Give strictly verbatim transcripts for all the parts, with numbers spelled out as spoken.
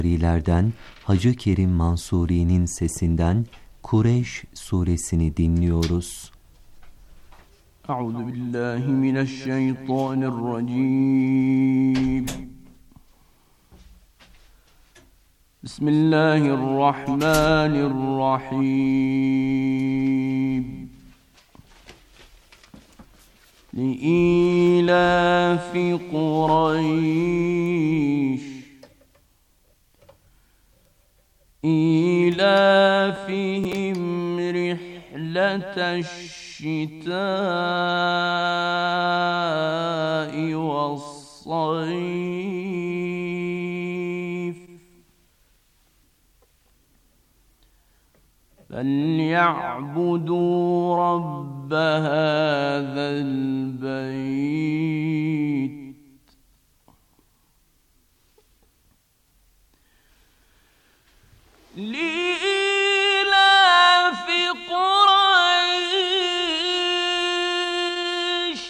Lerden Hacı Kerim Mansuri'nin sesinden Kureyş suresini dinliyoruz. Euzu billahi mineşşeytanirracim. Bismillahirrahmanirrahim. Li'ilafi Kureyş İlâfihim rihleteşşitâ'i ve's-sayf فَلْيَعْبُدُوا رَبَّ هَذَا الْبَيْتِ لإيلاف قريش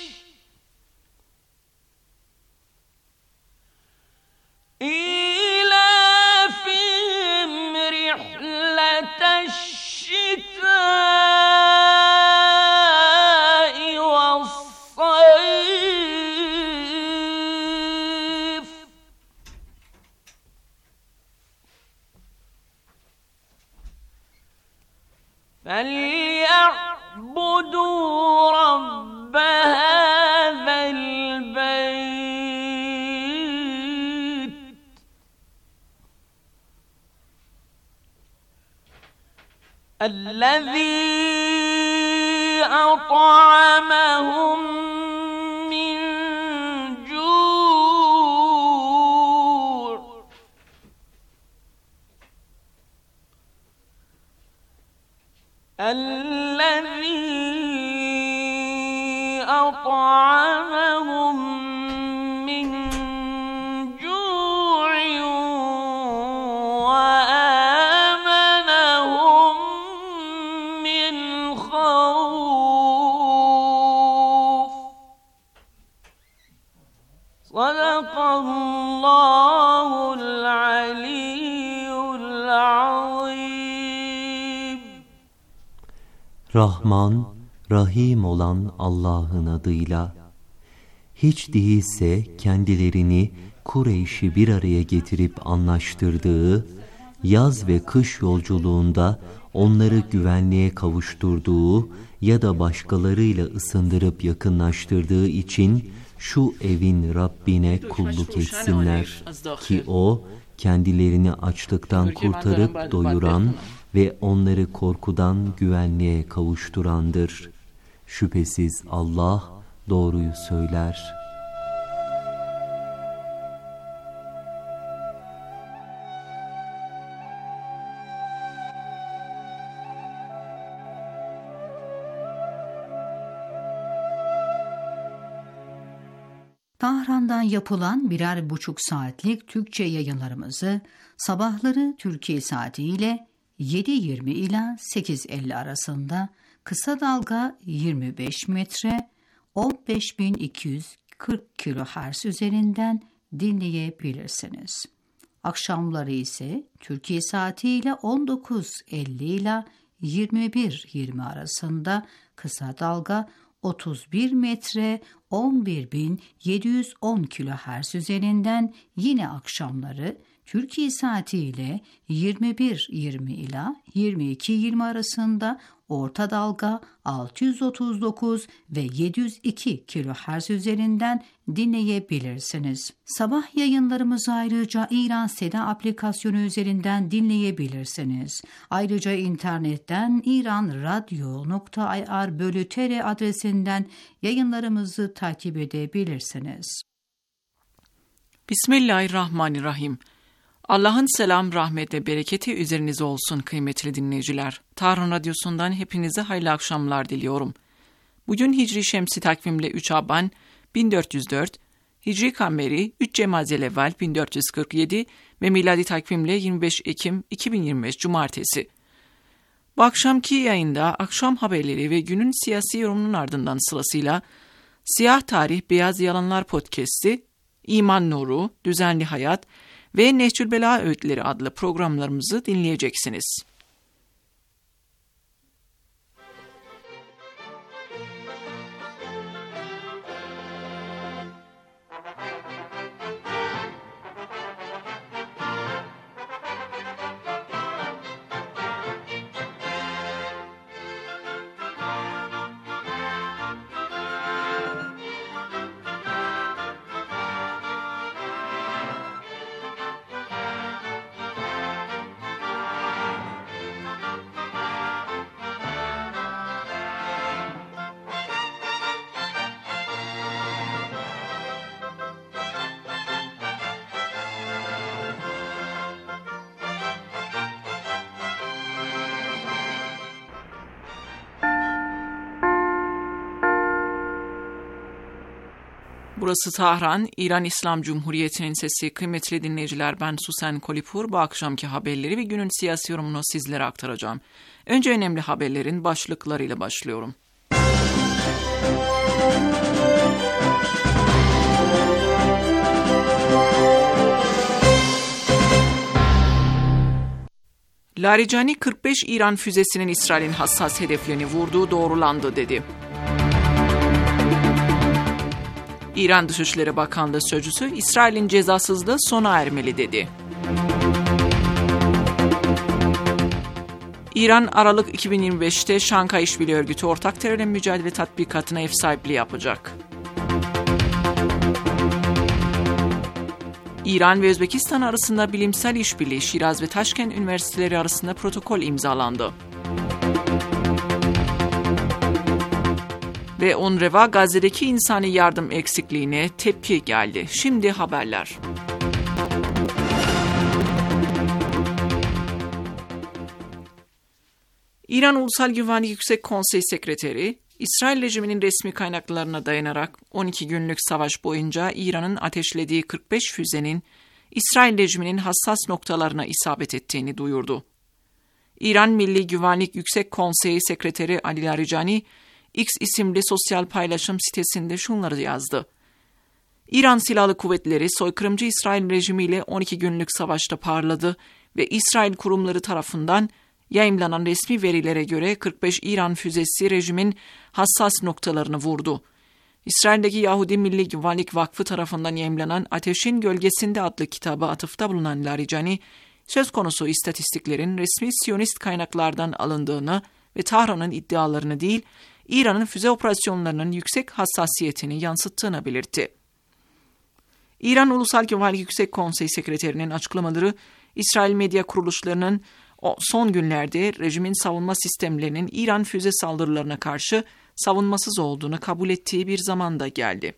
إيلافهم رحلة الشتاء والصيف فليعبدوا رب هذا البيت الذي أطعمهم من جوع الذي أطعمهم من جوع وآمنهم من خوف صدق الله العلي العظيم. Rahman, Rahim olan Allah'ın adıyla. Hiç değilse kendilerini Kureyş'i bir araya getirip anlaştırdığı, yaz ve kış yolculuğunda onları güvenliğe kavuşturduğu ya da başkalarıyla ısındırıp yakınlaştırdığı için şu evin Rabbine kulluk etsinler ki O, kendilerini açlıktan kurtarıp doyuran ve onları korkudan güvenliğe kavuşturandır. Şüphesiz Allah doğruyu söyler. Tahran'dan yapılan birer buçuk saatlik Türkçe yayınlarımızı sabahları Türkiye saatiyle yedi yirmi ila sekiz elli arasında kısa dalga yirmi beş metre on beş bin iki yüz kırk kilohertz üzerinden dinleyebilirsiniz. Akşamları ise Türkiye saatiyle on dokuz elli ila yirmi bir yirmi arasında kısa dalga otuz bir metre on bir bin yedi yüz on kilohertz üzerinden yine akşamları Türkiye saatiyle yirmi bir yirmi ila yirmi iki yirmi arasında orta dalga altı yüz otuz dokuz ve yedi yüz iki kilohertz üzerinden dinleyebilirsiniz. Sabah yayınlarımızı ayrıca İran Seda aplikasyonu üzerinden dinleyebilirsiniz. Ayrıca internetten iranradio nokta ir bölü tr adresinden yayınlarımızı takip edebilirsiniz. Bismillahirrahmanirrahim. Allah'ın selam, rahmet ve bereketi üzerinize olsun kıymetli dinleyiciler. Tahran Radyosu'ndan hepinize hayırlı akşamlar diliyorum. Bugün Hicri Şemsi takvimle üç Aban bin dört yüz dört, Hicri Kameri üç Cemazelevvel bin dört yüz kırk yedi ve miladi takvimle yirmi beş Ekim iki bin yirmi beş Cumartesi. Bu akşamki yayında akşam haberleri ve günün siyasi yorumunun ardından sırasıyla Siyah Tarih Beyaz Yalanlar Podcast'i, İman Nuru, Düzenli Hayat ve Nehcül Bela Öğütleri adlı programlarımızı dinleyeceksiniz. Burası Tahran, İran İslam Cumhuriyeti'nin sesi. Kıymetli dinleyiciler, ben Susen Kolipur. Bu akşamki haberleri ve günün siyasi yorumunu sizlere aktaracağım. Önce önemli haberlerin başlıklarıyla başlıyorum. Larijani kırk beş İran füzesinin İsrail'in hassas hedeflerini vurduğu doğrulandı dedi. İran Dışişleri Bakanlığı sözcüsü İsrail'in cezasızlığı sona ermeli dedi. İran Aralık iki bin yirmi beşte Şanghay İşbirliği Örgütü Ortak Terörle Mücadele Tatbikatı'na ev sahipliği yapacak. İran ve Özbekistan arasında bilimsel işbirliği, Şiraz ve Taşkent Üniversiteleri arasında protokol imzalandı. Ve UNRWA Gazze'deki insani yardım eksikliğine tepki geldi. Şimdi haberler. İran Ulusal Güvenlik Yüksek Konseyi Sekreteri, İsrail rejiminin resmi kaynaklarına dayanarak on iki günlük savaş boyunca İran'ın ateşlediği kırk beş füzenin İsrail rejiminin hassas noktalarına isabet ettiğini duyurdu. İran Milli Güvenlik Yüksek Konseyi Sekreteri Ali Larijani, X isimli sosyal paylaşım sitesinde şunları yazdı. İran Silahlı Kuvvetleri soykırımcı İsrail rejimiyle on iki günlük savaşta parladı ve İsrail kurumları tarafından yayımlanan resmi verilere göre kırk beş İran füzesi rejimin hassas noktalarını vurdu. İsrail'deki Yahudi Milli Güvenlik Vakfı tarafından yayımlanan Ateşin Gölgesinde adlı kitaba atıfta bulunan Larijani, söz konusu istatistiklerin resmi Siyonist kaynaklardan alındığını ve Tahran'ın iddialarını değil, İran'ın füze operasyonlarının yüksek hassasiyetini yansıttığını belirtti. İran Ulusal Güvenlik Yüksek Konseyi Sekreterinin açıklamaları, İsrail medya kuruluşlarının son günlerde rejimin savunma sistemlerinin İran füze saldırılarına karşı savunmasız olduğunu kabul ettiği bir zamanda geldi.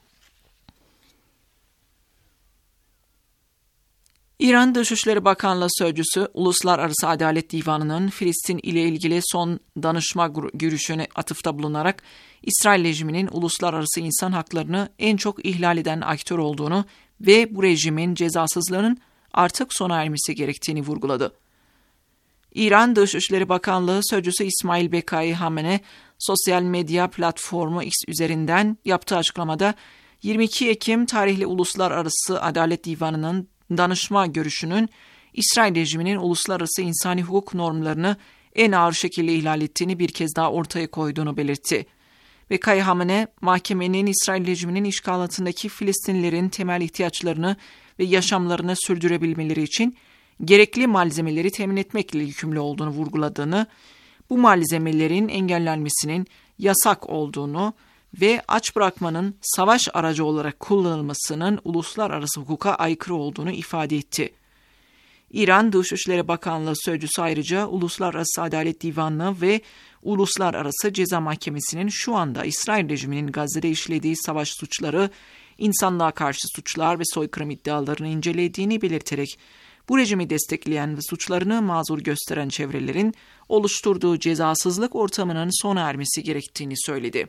İran Dışişleri Bakanlığı Sözcüsü, Uluslararası Adalet Divanı'nın Filistin ile ilgili son danışma görüşüne atıfta bulunarak, İsrail rejiminin uluslararası insan haklarını en çok ihlal eden aktör olduğunu ve bu rejimin cezasızlığının artık sona ermesi gerektiğini vurguladı. İran Dışişleri Bakanlığı Sözcüsü İsmail Bekai Hamene, sosyal medya platformu X üzerinden yaptığı açıklamada, yirmi iki Ekim tarihli Uluslararası Adalet Divanı'nın danışma görüşünün İsrail rejiminin uluslararası insani hukuk normlarını en ağır şekilde ihlal ettiğini bir kez daha ortaya koyduğunu belirtti. Ve Kayhamene, mahkemenin İsrail rejiminin işgal altındaki Filistinlilerin temel ihtiyaçlarını ve yaşamlarını sürdürebilmeleri için gerekli malzemeleri temin etmekle yükümlü olduğunu vurguladığını, bu malzemelerin engellenmesinin yasak olduğunu ve aç bırakmanın savaş aracı olarak kullanılmasının uluslararası hukuka aykırı olduğunu ifade etti. İran Dışişleri Bakanlığı Sözcüsü ayrıca Uluslararası Adalet Divanı ve Uluslararası Ceza Mahkemesi'nin şu anda İsrail rejiminin Gazze'de işlediği savaş suçları, insanlığa karşı suçlar ve soykırım iddialarını incelediğini belirterek, bu rejimi destekleyen ve suçlarını mazur gösteren çevrelerin oluşturduğu cezasızlık ortamının sona ermesi gerektiğini söyledi.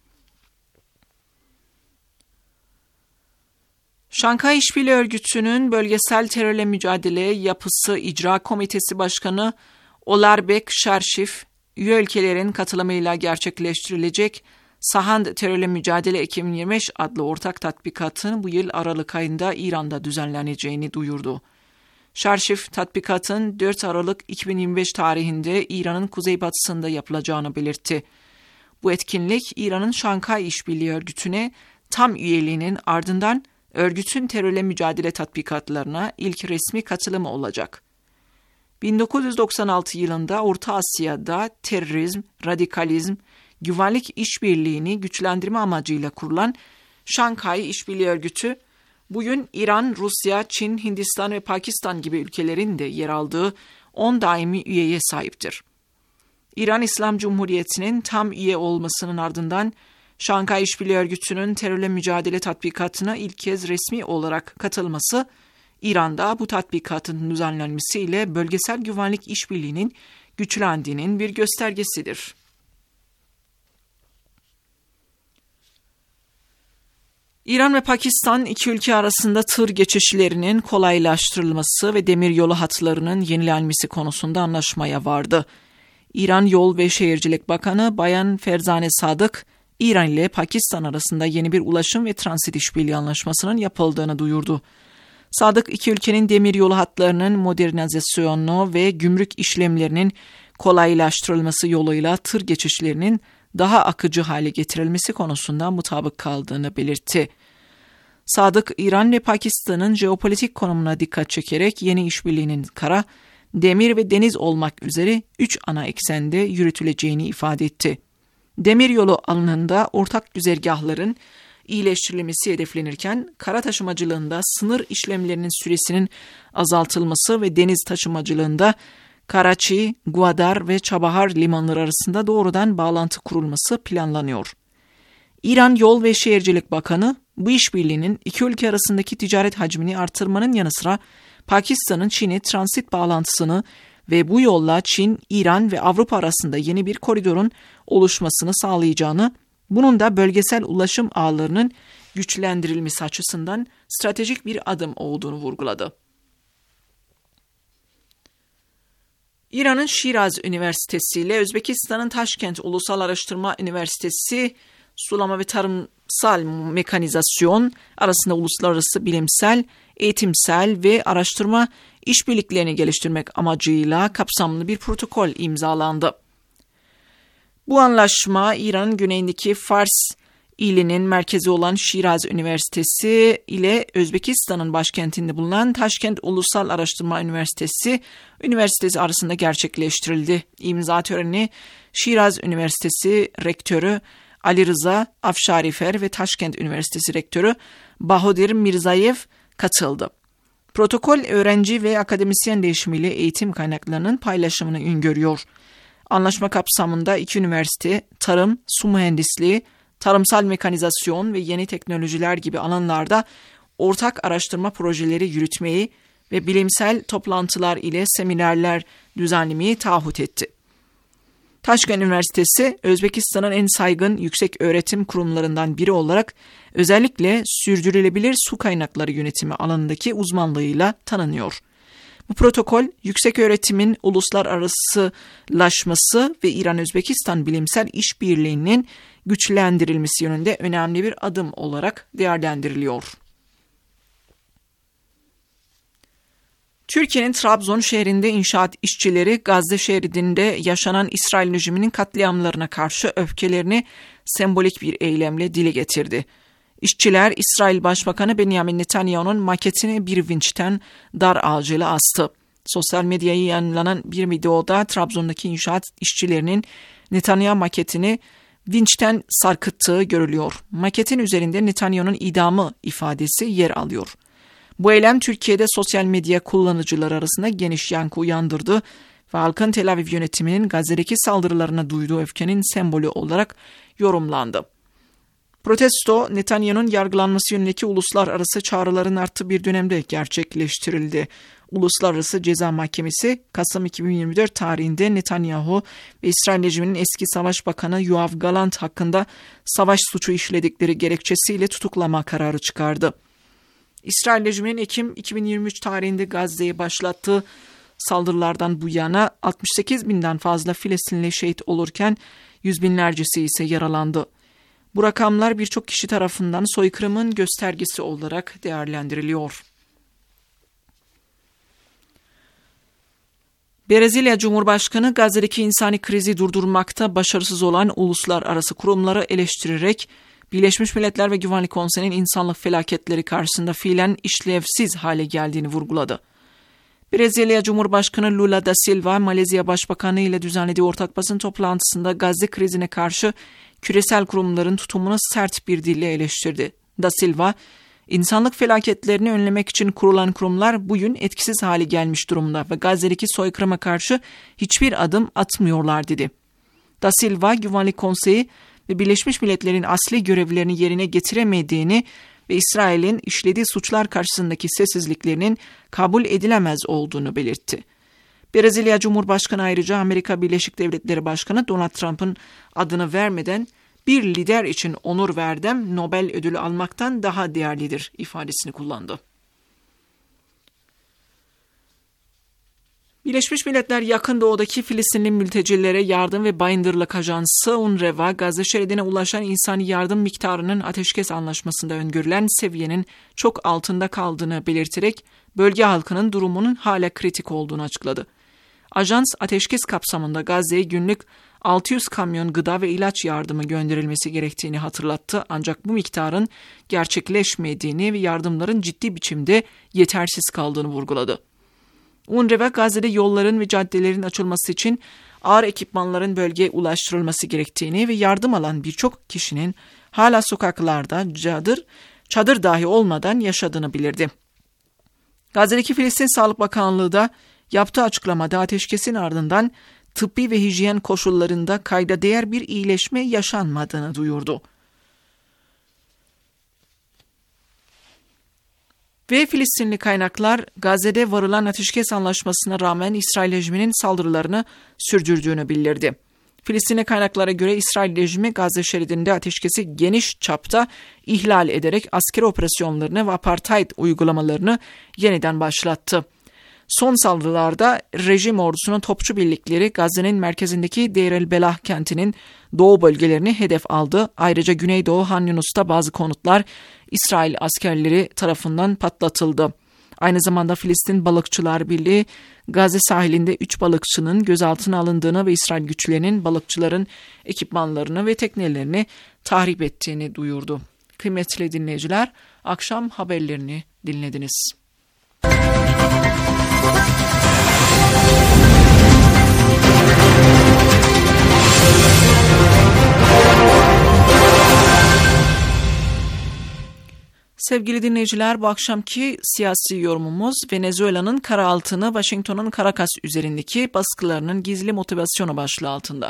Şanghay İşbirliği Örgütü'nün Bölgesel Terörle Mücadele Yapısı İcra Komitesi Başkanı Olarbek Şerşif, üye ülkelerin katılımıyla gerçekleştirilecek Sahand Terörle Mücadele iki bin yirmi beş adlı ortak tatbikatın bu yıl Aralık ayında İran'da düzenleneceğini duyurdu. Şarşif tatbikatın dört Aralık iki bin yirmi beş tarihinde İran'ın kuzeybatısında yapılacağını belirtti. Bu etkinlik İran'ın Şanghay İşbirliği Örgütü'ne tam üyeliğinin ardından örgütün terörle mücadele tatbikatlarına ilk resmi katılımı olacak. bin dokuz yüz doksan altı yılında Orta Asya'da terörizm, radikalizm, güvenlik işbirliğini güçlendirme amacıyla kurulan Şanghay İşbirliği Örgütü, bugün İran, Rusya, Çin, Hindistan ve Pakistan gibi ülkelerin de yer aldığı on daimi üyeye sahiptir. İran İslam Cumhuriyeti'nin tam üye olmasının ardından Şanghay İşbirliği Örgütü'nün terörle mücadele tatbikatına ilk kez resmi olarak katılması, İran'da bu tatbikatın düzenlenmesiyle bölgesel güvenlik işbirliğinin güçlendiğinin bir göstergesidir. İran ve Pakistan iki ülke arasında tır geçişlerinin kolaylaştırılması ve demiryolu hatlarının yenilenmesi konusunda anlaşmaya vardı. İran Yol ve Şehircilik Bakanı Bayan Ferzane Sadık, İran ile Pakistan arasında yeni bir ulaşım ve transit işbirliği anlaşmasının yapıldığını duyurdu. Sadık, iki ülkenin demiryolu hatlarının modernizasyonu ve gümrük işlemlerinin kolaylaştırılması yoluyla tır geçişlerinin daha akıcı hale getirilmesi konusunda mutabık kaldığını belirtti. Sadık, İran ve Pakistan'ın jeopolitik konumuna dikkat çekerek yeni işbirliğinin kara, demir ve deniz olmak üzere üç ana eksende yürütüleceğini ifade etti. Demiryolu alanında ortak güzergahların iyileştirilmesi hedeflenirken, kara taşımacılığında sınır işlemlerinin süresinin azaltılması ve deniz taşımacılığında Karachi, Gwadar ve Çabahar limanları arasında doğrudan bağlantı kurulması planlanıyor. İran Yol ve Şehircilik Bakanı, bu işbirliğinin iki ülke arasındaki ticaret hacmini artırmanın yanı sıra Pakistan'ın Çin'e transit bağlantısını ve bu yolla Çin, İran ve Avrupa arasında yeni bir koridorun oluşmasını sağlayacağını, bunun da bölgesel ulaşım ağlarının güçlendirilmesi açısından stratejik bir adım olduğunu vurguladı. İran'ın Şiraz Üniversitesi ile Özbekistan'ın Taşkent Ulusal Araştırma Üniversitesi sulama ve tarımsal mekanizasyon arasında uluslararası bilimsel, eğitimsel ve araştırma işbirliklerini geliştirmek amacıyla kapsamlı bir protokol imzalandı. Bu anlaşma İran'ın güneyindeki Fars ilinin merkezi olan Şiraz Üniversitesi ile Özbekistan'ın başkentinde bulunan Taşkent Ulusal Araştırma Üniversitesi Üniversitesi arasında gerçekleştirildi. İmza törenine Şiraz Üniversitesi Rektörü Ali Rıza Afşarifer ve Taşkent Üniversitesi Rektörü Bahodir Mirzayev katıldı. Protokol öğrenci ve akademisyen değişimiyle eğitim kaynaklarının paylaşımını öngörüyor. Anlaşma kapsamında iki üniversite tarım, su mühendisliği, tarımsal mekanizasyon ve yeni teknolojiler gibi alanlarda ortak araştırma projeleri yürütmeyi ve bilimsel toplantılar ile seminerler düzenlemeyi taahhüt etti. Taşkent Üniversitesi, Özbekistan'ın en saygın yüksek öğretim kurumlarından biri olarak özellikle sürdürülebilir su kaynakları yönetimi alanındaki uzmanlığıyla tanınıyor. Bu protokol, yüksek öğretimin uluslararasılaşması ve İran-Özbekistan bilimsel işbirliğinin güçlendirilmesi yönünde önemli bir adım olarak değerlendiriliyor. Türkiye'nin Trabzon şehrinde inşaat işçileri Gazze şeridinde yaşanan İsrail rejiminin katliamlarına karşı öfkelerini sembolik bir eylemle dile getirdi. İşçiler İsrail Başbakanı Benjamin Netanyahu'nun maketini bir vinçten dar ağacıyla astı. Sosyal medyaya yayınlanan bir videoda Trabzon'daki inşaat işçilerinin Netanyahu maketini vinçten sarkıttığı görülüyor. Maketin üzerinde Netanyahu'nun idamı ifadesi yer alıyor. Bu eylem Türkiye'de sosyal medya kullanıcıları arasında geniş yankı uyandırdı ve halkın Tel Aviv yönetiminin Gazze'deki saldırılarına duyduğu öfkenin sembolü olarak yorumlandı. Protesto, Netanyahu'nun yargılanması yönündeki uluslararası çağrıların arttığı bir dönemde gerçekleştirildi. Uluslararası Ceza Mahkemesi, Kasım iki bin yirmi dört tarihinde Netanyahu ve İsrail rejiminin eski Savaş Bakanı Yoav Galant hakkında savaş suçu işledikleri gerekçesiyle tutuklama kararı çıkardı. İsrail rejiminin Ekim iki bin yirmi üç tarihinde Gazze'ye başlattığı saldırılardan bu yana altmış sekiz binden fazla Filistinli şehit olurken yüz binlercesi ise yaralandı. Bu rakamlar birçok kişi tarafından soykırımın göstergesi olarak değerlendiriliyor. Brezilya Cumhurbaşkanı Gazze'deki insani krizi durdurmakta başarısız olan uluslararası kurumları eleştirerek Birleşmiş Milletler ve Güvenlik Konseyi'nin insanlık felaketleri karşısında fiilen işlevsiz hale geldiğini vurguladı. Brezilya Cumhurbaşkanı Lula da Silva, Malezya Başbakanı ile düzenlediği ortak basın toplantısında Gazze krizine karşı küresel kurumların tutumunu sert bir dille eleştirdi. Da Silva, insanlık felaketlerini önlemek için kurulan kurumlar bugün etkisiz hale gelmiş durumda ve Gazze'deki soykırıma karşı hiçbir adım atmıyorlar dedi. Da Silva, Güvenlik Konseyi ve Birleşmiş Milletler'in asli görevlerini yerine getiremediğini ve İsrail'in işlediği suçlar karşısındaki sessizliklerinin kabul edilemez olduğunu belirtti. Brezilya Cumhurbaşkanı ayrıca Amerika Birleşik Devletleri Başkanı Donald Trump'ın adını vermeden bir lider için onur verdem Nobel ödülü almaktan daha değerlidir ifadesini kullandı. Birleşmiş Milletler Yakın Doğu'daki Filistinli mültecilere yardım ve bayındırlık ajansı U N R W A, Gazze şeridine ulaşan insani yardım miktarının ateşkes anlaşmasında öngörülen seviyenin çok altında kaldığını belirterek bölge halkının durumunun hala kritik olduğunu açıkladı. Ajans, ateşkes kapsamında Gazze'ye günlük altı yüz kamyon gıda ve ilaç yardımı gönderilmesi gerektiğini hatırlattı, ancak bu miktarın gerçekleşmediğini ve yardımların ciddi biçimde yetersiz kaldığını vurguladı. U N R W A, Gazze'de yolların ve caddelerin açılması için ağır ekipmanların bölgeye ulaştırılması gerektiğini ve yardım alan birçok kişinin hala sokaklarda çadır, çadır dahi olmadan yaşadığını bildirdi. Gazze'deki Filistin Sağlık Bakanlığı da yaptığı açıklamada ateşkesin ardından tıbbi ve hijyen koşullarında kayda değer bir iyileşme yaşanmadığını duyurdu. Ve Filistinli kaynaklar Gazze'de varılan ateşkes anlaşmasına rağmen İsrail rejiminin saldırılarını sürdürdüğünü bildirdi. Filistinli kaynaklara göre İsrail rejimi Gazze şeridinde ateşkesi geniş çapta ihlal ederek askeri operasyonlarını ve apartheid uygulamalarını yeniden başlattı. Son saldırılarda rejim ordusunun topçu birlikleri Gazze'nin merkezindeki Deir el-Belah kentinin doğu bölgelerini hedef aldı. Ayrıca Güneydoğu Han Yunus'ta bazı konutlar İsrail askerleri tarafından patlatıldı. Aynı zamanda Filistin Balıkçılar Birliği, Gazze sahilinde üç balıkçının gözaltına alındığını ve İsrail güçlerinin balıkçıların ekipmanlarını ve teknelerini tahrip ettiğini duyurdu. Kıymetli dinleyiciler, akşam haberlerini dinlediniz. Sevgili dinleyiciler, bu akşamki siyasi yorumumuz Venezuela'nın karaaltını Washington'un Caracas üzerindeki baskılarının gizli motivasyonu başlığı altında.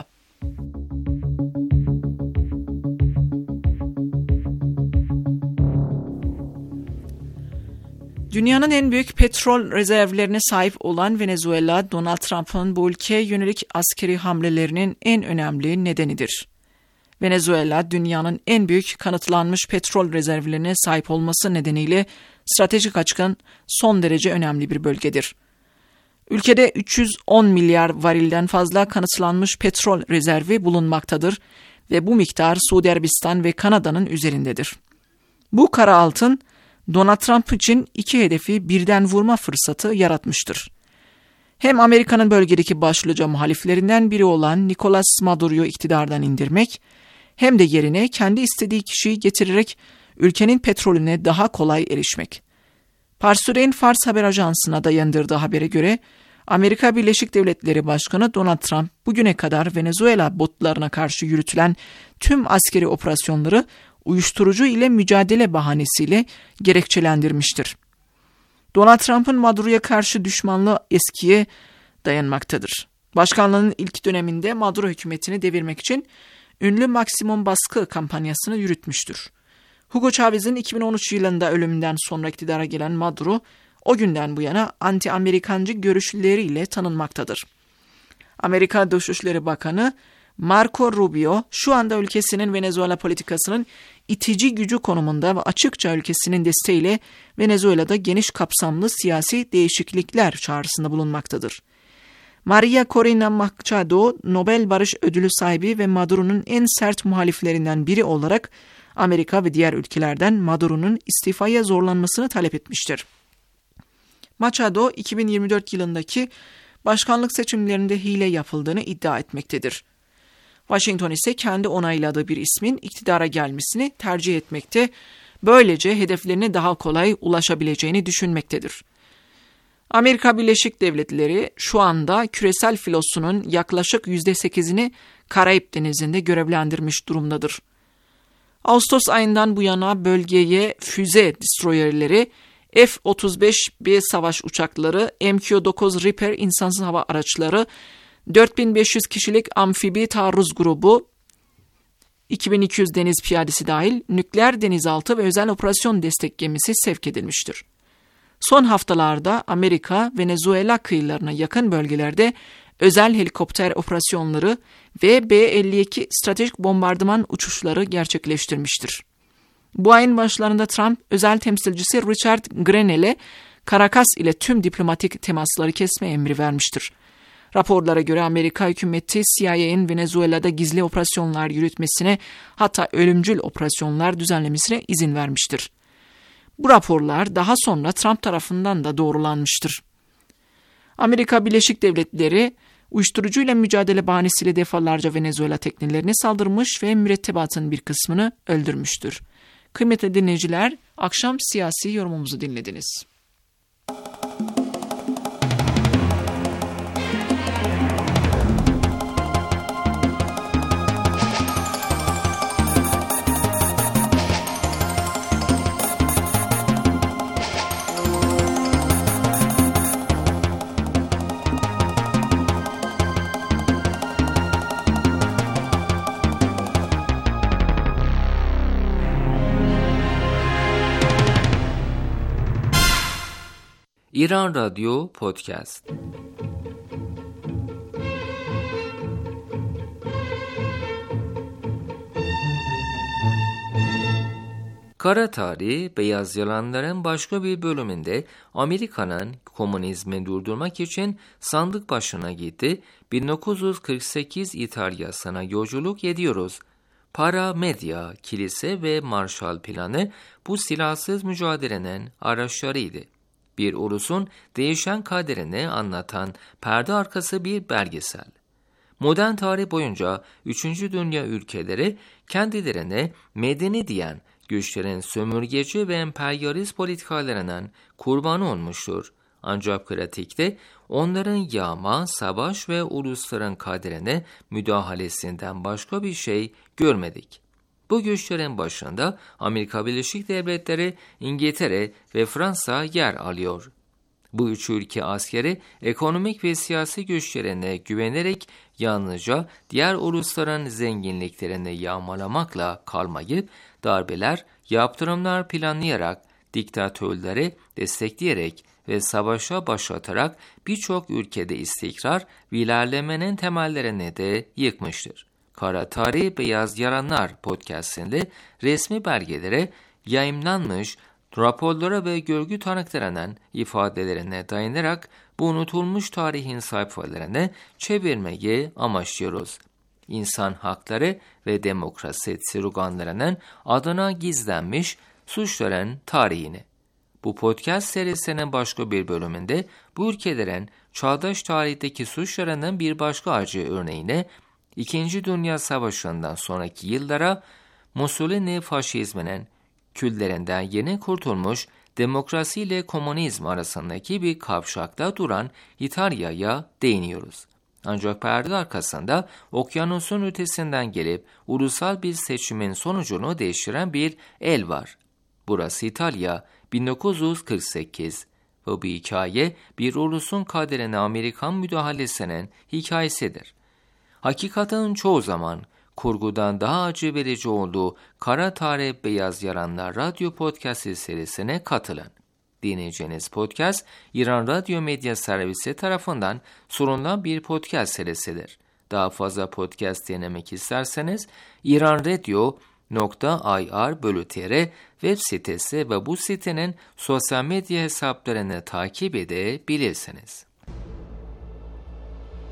Dünyanın en büyük petrol rezervlerine sahip olan Venezuela, Donald Trump'ın bu ülkeye yönelik askeri hamlelerinin en önemli nedenidir. Venezuela, dünyanın en büyük kanıtlanmış petrol rezervlerine sahip olması nedeniyle stratejik açıdan son derece önemli bir bölgedir. Ülkede üç yüz on milyar varilden fazla kanıtlanmış petrol rezervi bulunmaktadır ve bu miktar Suudi Arabistan ve Kanada'nın üzerindedir. Bu kara altın, Donald Trump için iki hedefi birden vurma fırsatı yaratmıştır. Hem Amerika'nın bölgedeki başlıca muhaliflerinden biri olan Nicolas Maduro'yu iktidardan indirmek, hem de yerine kendi istediği kişiyi getirerek ülkenin petrolüne daha kolay erişmek. Parsurein Fars haber ajansına dayandırdığı habere göre, Amerika Birleşik Devletleri Başkanı Donald Trump bugüne kadar Venezuela botlarına karşı yürütülen tüm askeri operasyonları uyuşturucu ile mücadele bahanesiyle gerekçelendirmiştir. Donald Trump'ın Maduro'ya karşı düşmanlığı eskiye dayanmaktadır. Başkanlığının ilk döneminde Maduro hükümetini devirmek için ünlü maksimum baskı kampanyasını yürütmüştür. Hugo Chávez'in iki bin on üç yılında ölümünden sonra iktidara gelen Maduro, o günden bu yana anti-Amerikancı görüşleriyle tanınmaktadır. Amerika Dışişleri Bakanı Marco Rubio, şu anda ülkesinin Venezuela politikasının itici gücü konumunda ve açıkça ülkesinin desteğiyle Venezuela'da geniş kapsamlı siyasi değişiklikler çağrısında bulunmaktadır. Maria Corina Machado, Nobel Barış Ödülü sahibi ve Maduro'nun en sert muhaliflerinden biri olarak Amerika ve diğer ülkelerden Maduro'nun istifaya zorlanmasını talep etmiştir. Machado, iki bin yirmi dört yılındaki başkanlık seçimlerinde hile yapıldığını iddia etmektedir. Washington ise kendi onayladığı bir ismin iktidara gelmesini tercih etmekte, böylece hedeflerine daha kolay ulaşabileceğini düşünmektedir. Amerika Birleşik Devletleri şu anda küresel filosunun yaklaşık yüzde sekizini Karayip Denizi'nde görevlendirmiş durumdadır. Ağustos ayından bu yana bölgeye füze destroyerleri, F otuz beş B savaş uçakları, M Q dokuz Reaper insansız hava araçları, dört bin beş yüz kişilik amfibi taarruz grubu, iki bin iki yüz deniz piyadesi dahil nükleer denizaltı ve özel operasyon destek gemisi sevk edilmiştir. Son haftalarda Amerika, Venezuela kıyılarına yakın bölgelerde özel helikopter operasyonları ve B elli iki stratejik bombardıman uçuşları gerçekleştirmiştir. Bu ayın başlarında Trump, özel temsilcisi Richard Grenell'e Caracas ile tüm diplomatik temasları kesme emri vermiştir. Raporlara göre Amerika hükümeti C I A'nin Venezuela'da gizli operasyonlar yürütmesine, hatta ölümcül operasyonlar düzenlemesine izin vermiştir. Bu raporlar daha sonra Trump tarafından da doğrulanmıştır. Amerika Birleşik Devletleri, uyuşturucuyla mücadele bahanesiyle defalarca Venezuela teknelerine saldırmış ve mürettebatın bir kısmını öldürmüştür. Kıymetli dinleyiciler, akşam siyasi yorumumuzu dinlediniz. İran Radyo Podcast. Kara Tarih, Beyaz Yalanların başka bir bölümünde Amerika'nın komünizmi durdurmak için sandık başına gitti, bin dokuz yüz kırk sekiz İtalya'sına yolculuk ediyoruz. Para, medya, kilise ve Marshall Planı bu silahsız mücadelenin araçlarıydı. Bir ulusun değişen kaderini anlatan perde arkası bir belgesel. Modern tarih boyunca üçüncü dünya ülkeleri kendilerine medeni diyen güçlerin sömürgeci ve emperyalist politikalarının kurbanı olmuştur. Ancak pratikte onların yağma, savaş ve ulusların kaderine müdahalesinden başka bir şey görmedik. Bu güçlerin başında Amerika Birleşik Devletleri, İngiltere ve Fransa yer alıyor. Bu üç ülke askeri, ekonomik ve siyasi güçlerine güvenerek yalnızca diğer ulusların zenginliklerini yağmalamakla kalmayıp, darbeler, yaptırımlar planlayarak, diktatörleri destekleyerek ve savaşa başlatarak birçok ülkede istikrar ve ilerlemenin temellerini de yıkmıştır. Kara Tarih, Beyaz Yalanlar podcast'inde resmi belgelere, yayımlanmış raporlara ve görgü tanıklarının ifadelerine dayanarak bu unutulmuş tarihin sayfalarını çevirmeyi amaçlıyoruz. İnsan hakları ve demokrasi sloganlarının adına gizlenmiş suçların tarihini. Bu podcast serisinin başka bir bölümünde bu ülkelerin çağdaş tarihteki suçlarının bir başka acı örneğine, İkinci Dünya Savaşı'ndan sonraki yıllara Mussolini faşizminin küllerinden yeni kurtulmuş demokrasi ile komünizm arasındaki bir kavşakta duran İtalya'ya değiniyoruz. Ancak perde arkasında okyanusun ötesinden gelip ulusal bir seçimin sonucunu değiştiren bir el var. Burası İtalya, bin dokuz yüz kırk sekiz. Ve bu hikaye bir ulusun kaderine Amerikan müdahalesinin hikayesidir. Hakikatin çoğu zaman kurgudan daha acı verici olduğu Kara Tarih, Beyaz Yalanlar radyo podcast serisine katılın. Dinleyeceğiniz podcast, İran Radyo Medya Servisi tarafından sunulan bir podcast serisidir. Daha fazla podcast dinlemek isterseniz iranradio nokta ir bölü tr web sitesi ve bu sitenin sosyal medya hesaplarını takip edebilirsiniz.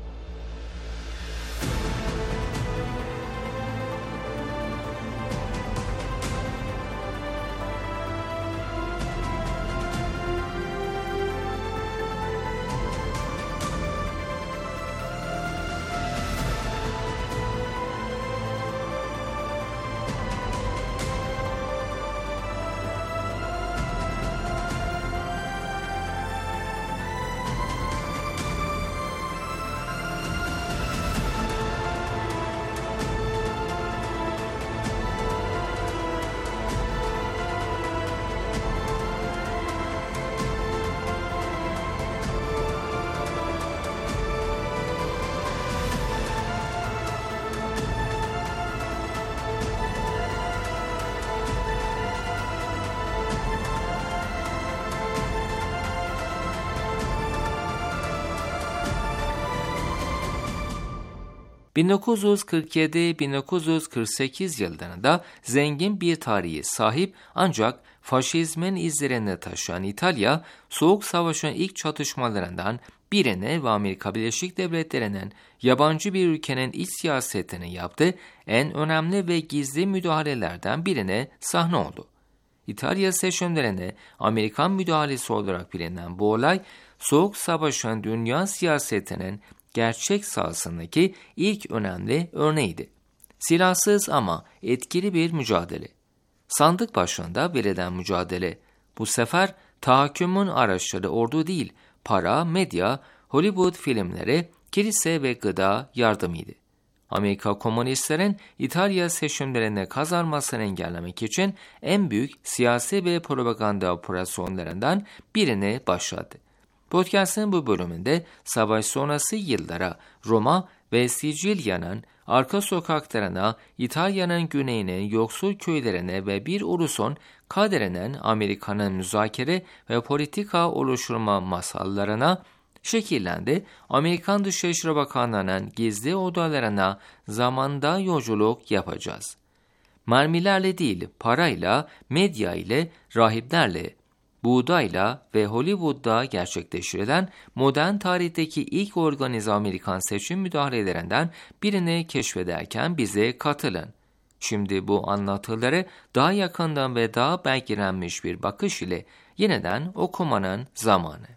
bin dokuz yüz kırk yedi bin dokuz yüz kırk sekiz yıllarında zengin bir tarihi sahip ancak faşizmin izlerini taşıyan İtalya, Soğuk Savaş'ın ilk çatışmalarından birine ve Amerika Birleşik Devletleri'nin yabancı bir ülkenin iç siyasetini yaptığı en önemli ve gizli müdahalelerden birine sahne oldu. İtalya seçimlerine Amerikan müdahalesi olarak bilinen bu olay, Soğuk Savaş'ın dünya siyasetinin gerçek sahasındaki ilk önemli örneğiydi. Silahsız ama etkili bir mücadele. Sandık başında verilen mücadele. Bu sefer tahakkümün araçları ordu değil, para, medya, Hollywood filmleri, kilise ve gıda yardımıydı. Amerika komünistlerin İtalya seçimlerine kazanmasını engellemek için en büyük siyasi ve propaganda operasyonlarından birini başlattı. Podcast'ın bu bölümünde savaş sonrası yıllara Roma ve Sicilya'nın arka sokaklarına, İtalya'nın güneyinin yoksul köylerine ve bir ulusun kaderinin Amerika'nın müzakere ve politika oluşturma masallarına şekillendi, Amerikan Dışişleri Bakanlığı'nın gizli odalarına zamanda yolculuk yapacağız. Mermilerle değil, parayla, medya ile, rahiplerle, buğdayla ve Hollywood'da gerçekleştirilen modern tarihteki ilk organize Amerikan seçim müdahalelerinden birini keşfederken bize katılın. Şimdi bu anlatıları daha yakından ve daha belgelenmiş bir bakış ile yeniden okumanın zamanı.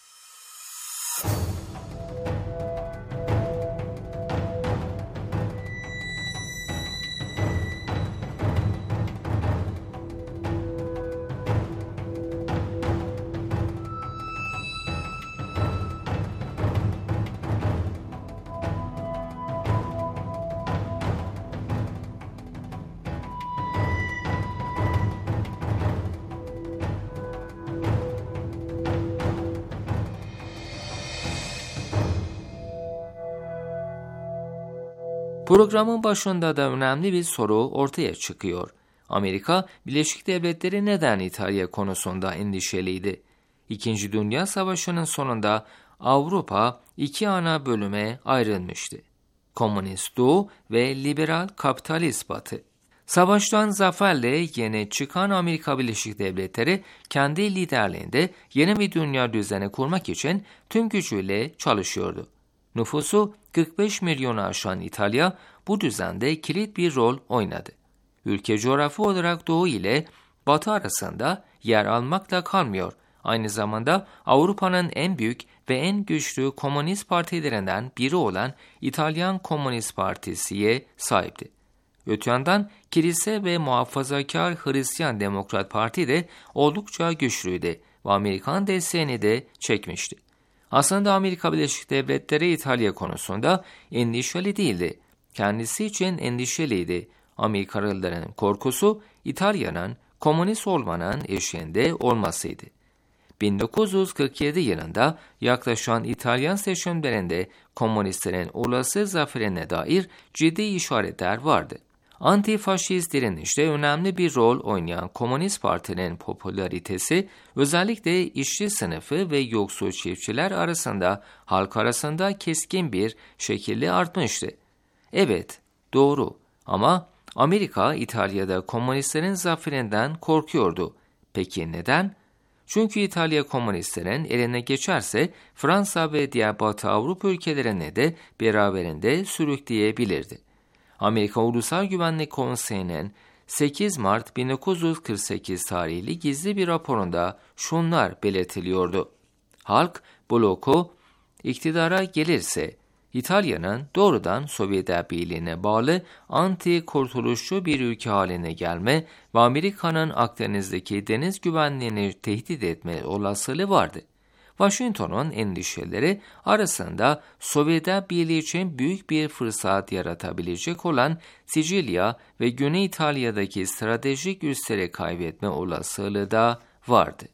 Programın başında da önemli bir soru ortaya çıkıyor. Amerika Birleşik Devletleri neden İtalya konusunda endişeliydi? İkinci Dünya Savaşı'nın sonunda Avrupa iki ana bölüme ayrılmıştı. Komünist Doğu ve liberal kapitalist Batı. Savaştan zaferle yeni çıkan Amerika Birleşik Devletleri kendi liderliğinde yeni bir dünya düzeni kurmak için tüm gücüyle çalışıyordu. Nüfusu kırk beş milyonu aşan İtalya bu düzende kilit bir rol oynadı. Ülke coğrafi olarak Doğu ile Batı arasında yer almakla kalmıyor. Aynı zamanda Avrupa'nın en büyük ve en güçlü komünist partilerinden biri olan İtalyan Komünist Partisi'ye sahipti. Öte yandan kilise ve muhafazakar Hristiyan Demokrat Parti de oldukça güçlüydü ve Amerikan desteğini de çekmişti. Aslında Amerika Birleşik Devletleri İtalya konusunda endişeli değildi. Kendisi için endişeliydi. Amerikalıların korkusu İtalya'nın komünist olmanın eşiğinde olmasıydı. bin dokuz yüz kırk yedi yılında yaklaşan İtalyan seçimlerinde komünistlerin olası zaferine dair ciddi işaretler vardı. Antifaşist direnişte önemli bir rol oynayan Komünist Parti'nin popülaritesi özellikle işçi sınıfı ve yoksul çiftçiler arasında halk arasında keskin bir şekilde artmıştı. Evet, doğru ama Amerika İtalya'da komünistlerin zaferinden korkuyordu. Peki neden? Çünkü İtalya komünistlerin eline geçerse Fransa ve diğer Batı Avrupa ülkelerine de beraberinde sürükleyebilirdi. Amerika Ulusal Güvenlik Konseyi'nin sekiz Mart bin dokuz yüz kırk sekiz tarihli gizli bir raporunda şunlar belirtiliyordu. Halk bloku iktidara gelirse İtalya'nın doğrudan Sovyetler Birliği'ne bağlı anti-kurtuluşçu bir ülke haline gelme ve Amerika'nın Akdeniz'deki deniz güvenliğini tehdit etme olasılığı vardı. Washington'un endişeleri arasında Sovyetler Birliği için büyük bir fırsat yaratabilecek olan Sicilya ve Güney İtalya'daki stratejik üsleri kaybetme olasılığı da vardı.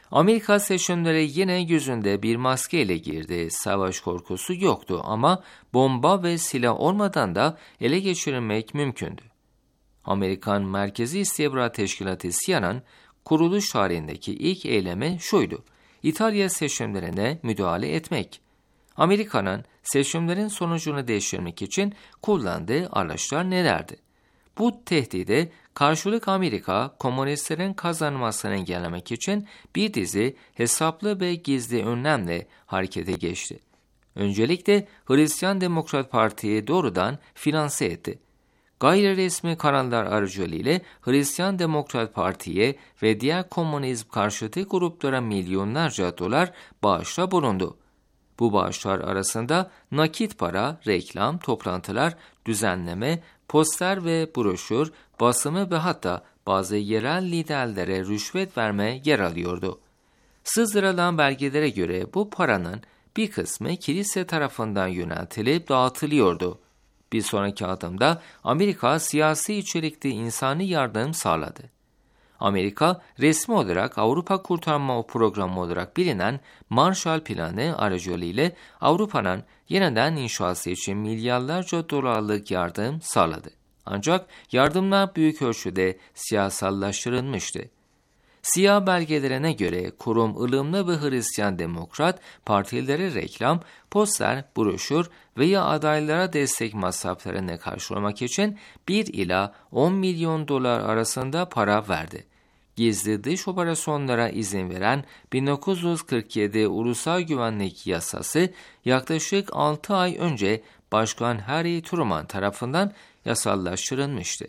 Amerika seçimlere yine yüzünde bir maskeyle girdi. Savaş korkusu yoktu ama bomba ve silah olmadan da ele geçirilmek mümkündü. Amerikan Merkezi İstihbarat Teşkilatı C I A'nın kuruluş tarihindeki ilk eylemi şuydu: İtalya seçimlerine müdahale etmek. Amerika'nın seçimlerin sonucunu değiştirmek için kullandığı araçlar nelerdi? Bu tehdide karşılık Amerika, komünistlerin kazanmasını engellemek için bir dizi hesaplı ve gizli önlemle harekete geçti. Öncelikle Hristiyan Demokrat Parti'yi doğrudan finanse etti. Gayri resmi kanallar aracılığıyla Hristiyan Demokrat Parti'ye ve diğer komünizm karşıtı gruplara milyonlarca dolar bağışta bulundu. Bu bağışlar arasında nakit para, reklam, toplantılar, düzenleme, poster ve broşür, basımı ve hatta bazı yerel liderlere rüşvet verme yer alıyordu. Sızdırılan belgelere göre bu paranın bir kısmı kilise tarafından yöneltilip dağıtılıyordu. Bir sonraki adımda Amerika siyasi içerikli insani yardım sağladı. Amerika resmi olarak Avrupa Kurtarma Programı olarak bilinen Marshall Planı aracılığıyla Avrupa'nın yeniden inşası için milyarlarca dolarlık yardım sağladı. Ancak yardımlar büyük ölçüde siyasallaştırılmıştı. Siyah belgelerine göre kurum ılımlı ve Hristiyan Demokrat partilere reklam, poster, broşür veya adaylara destek masraflarını karşılamak için bir ila on milyon dolar arasında para verdi. Gizli dış operasyonlara izin veren bin dokuz yüz kırk yedi Ulusal Güvenlik Yasası yaklaşık altı ay önce Başkan Harry Truman tarafından yasallaştırılmıştı.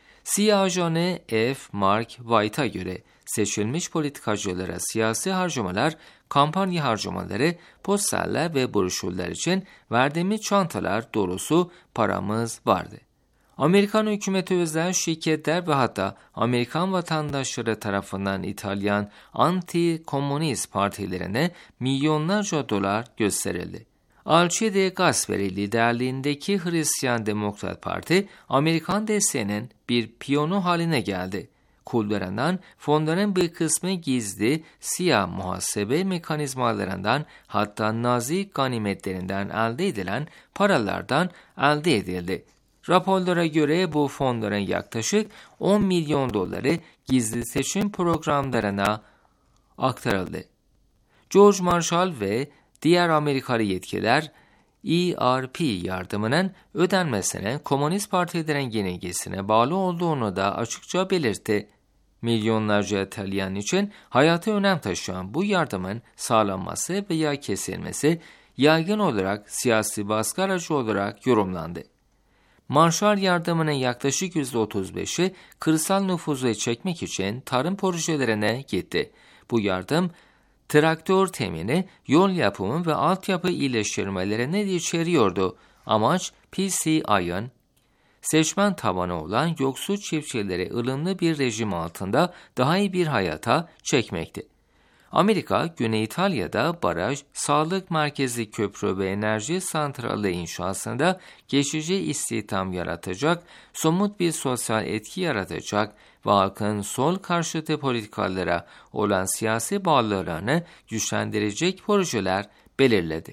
C I A ajanı F. Mark White'a göre seçilmiş politikacılara siyasi harcamalar, kampanya harcamaları, posterler ve broşürler için verdiğimiz çantalar dolusu paramız vardı. Amerikan hükümeti özel şirketler ve hatta Amerikan vatandaşları tarafından İtalyan anti-komünist partilerine milyonlarca dolar gösterildi. Alcide Gasperi liderliğindeki Hristiyan Demokrat Parti, Amerikan desteğinin bir piyonu haline geldi. Kullanılan fonların bir kısmı gizli siyah muhasebe mekanizmalarından hatta Nazi ganimetlerinden elde edilen paralardan elde edildi. Raporlara göre bu fonların yaklaşık on milyon doları gizli seçim programlarına aktarıldı. George Marshall ve diğer Amerikalı yetkililer E R P yardımının ödenmesine komünist partilerin yenilgisine bağlı olduğunu da açıkça belirtti. Milyonlarca İtalyan için hayati önem taşıyan bu yardımın sağlanması veya kesilmesi yaygın olarak siyasi baskı aracı olarak yorumlandı. Marshall yardımının yaklaşık yüzde otuz beşi kırsal nüfuzu çekmek için tarım projelerine gitti. Bu yardım traktör temini, yol yapımı ve altyapı iyileştirmelerini içeriyordu. Amaç P C I'ın seçmen tabanı olan yoksul çiftçileri ılımlı bir rejim altında daha iyi bir hayata çekmekti. Amerika, Güney İtalya'da baraj, sağlık merkezi köprü ve enerji santrali inşasında geçici istihdam yaratacak, somut bir sosyal etki yaratacak ve halkın sol karşıtı politikalara olan siyasi bağlılığını güçlendirecek projeler belirledi.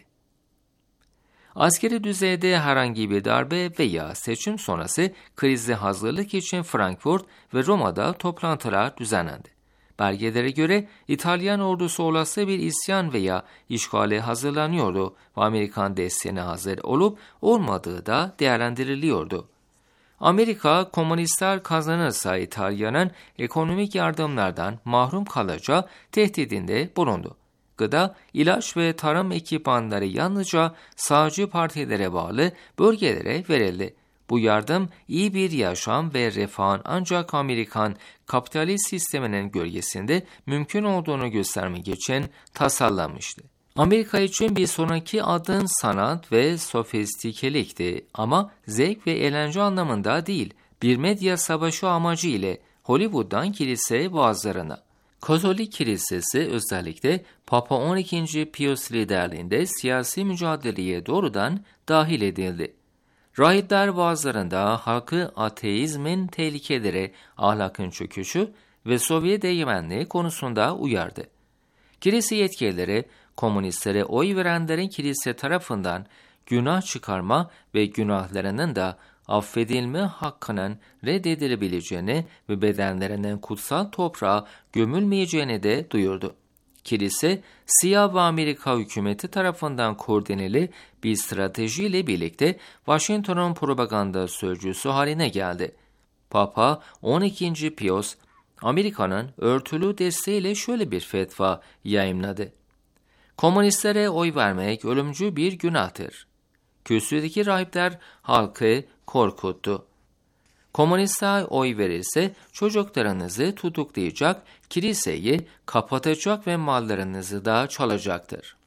Askeri düzeyde herhangi bir darbe veya seçim sonrası krize hazırlık için Frankfurt ve Roma'da toplantılar düzenlendi. Belgelere göre İtalyan ordusu olası bir isyan veya işgale hazırlanıyordu ve Amerikan desteğine hazır olup olmadığı da değerlendiriliyordu. Amerika, komünistler kazanırsa İtalya'nın ekonomik yardımlardan mahrum kalacağı tehdidinde bulundu. Gıda, ilaç ve tarım ekipmanları yalnızca sağcı partilere bağlı bölgelere verildi. Bu yardım iyi bir yaşam ve refahın ancak Amerikan kapitalist sisteminin gölgesinde mümkün olduğunu göstermek için tasarlanmıştı. Amerika için bir sonraki adım sanat ve sofistikelikti ama zevk ve eğlence anlamında değil, bir medya savaşı amacı ile Hollywood'dan kilise vaazlarına. Katolik Kilisesi özellikle Papa on ikinci Pius liderliğinde siyasi mücadeleye doğrudan dahil edildi. Rahipler vaazlarında halkı ateizmin tehlikeleri, ahlakın çöküşü ve Sovyet egemenliği konusunda uyardı. Kilise yetkilileri, komünistlere oy verenlerin kilise tarafından günah çıkarma ve günahlarının da affedilme hakkının reddedilebileceğini ve bedenlerinin kutsal toprağa gömülmeyeceğini de duyurdu. Kilise, Siyah ve Amerika hükümeti tarafından koordineli bir stratejiyle birlikte Washington'un propaganda sözcüsü haline geldi. Papa on ikinci Pius, Amerika'nın örtülü desteğiyle şöyle bir fetva yayımladı. Komünistlere oy vermek ölümcül bir günahtır. Kürsüdeki rahipler halkı korkuttu. Komünistler oy verirse çocuklarınızı tutuklayacak, kiliseyi kapatacak ve mallarınızı da çalacaktır.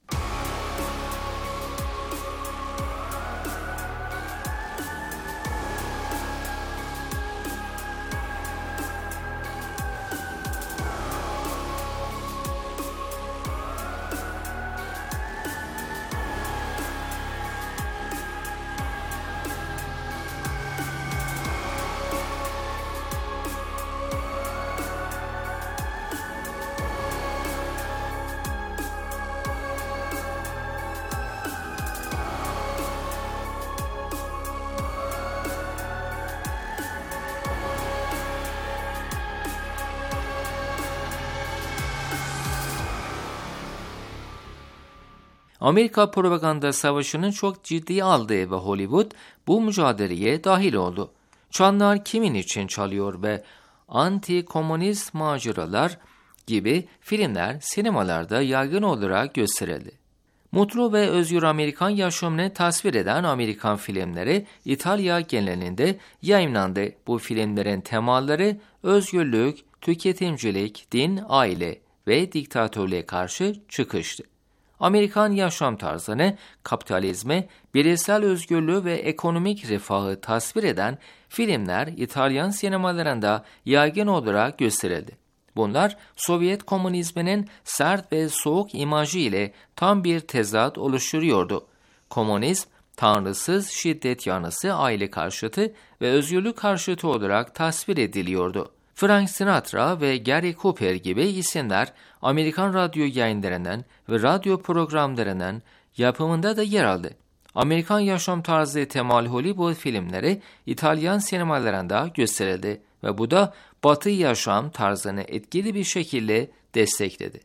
Amerika propaganda savaşının çok ciddi aldığı ve Hollywood bu mücadeleye dahil oldu. Çanlar kimin için çalıyor ve anti-komünist maceralar gibi filmler sinemalarda yaygın olarak gösterildi. Mutlu ve özgür Amerikan yaşamını tasvir eden Amerikan filmleri İtalya genelinde yayınlandı. Bu filmlerin temaları özgürlük, tüketimcilik, din, aile ve diktatörlüğe karşı çıkıştı. Amerikan yaşam tarzını, kapitalizmi, bireysel özgürlüğü ve ekonomik refahı tasvir eden filmler İtalyan sinemalarında yaygın olarak gösterildi. Bunlar Sovyet komünizminin sert ve soğuk imajı ile tam bir tezat oluşturuyordu. Komünizm, tanrısız şiddet yanlısı aile karşıtı ve özgürlük karşıtı olarak tasvir ediliyordu. Frank Sinatra ve Gary Cooper gibi isimler Amerikan radyo yayınlarının ve radyo programlarının yapımında da yer aldı. Amerikan yaşam tarzı temalı Hollywood filmleri İtalyan sinemalarında gösterildi ve bu da Batı yaşam tarzını etkili bir şekilde destekledi.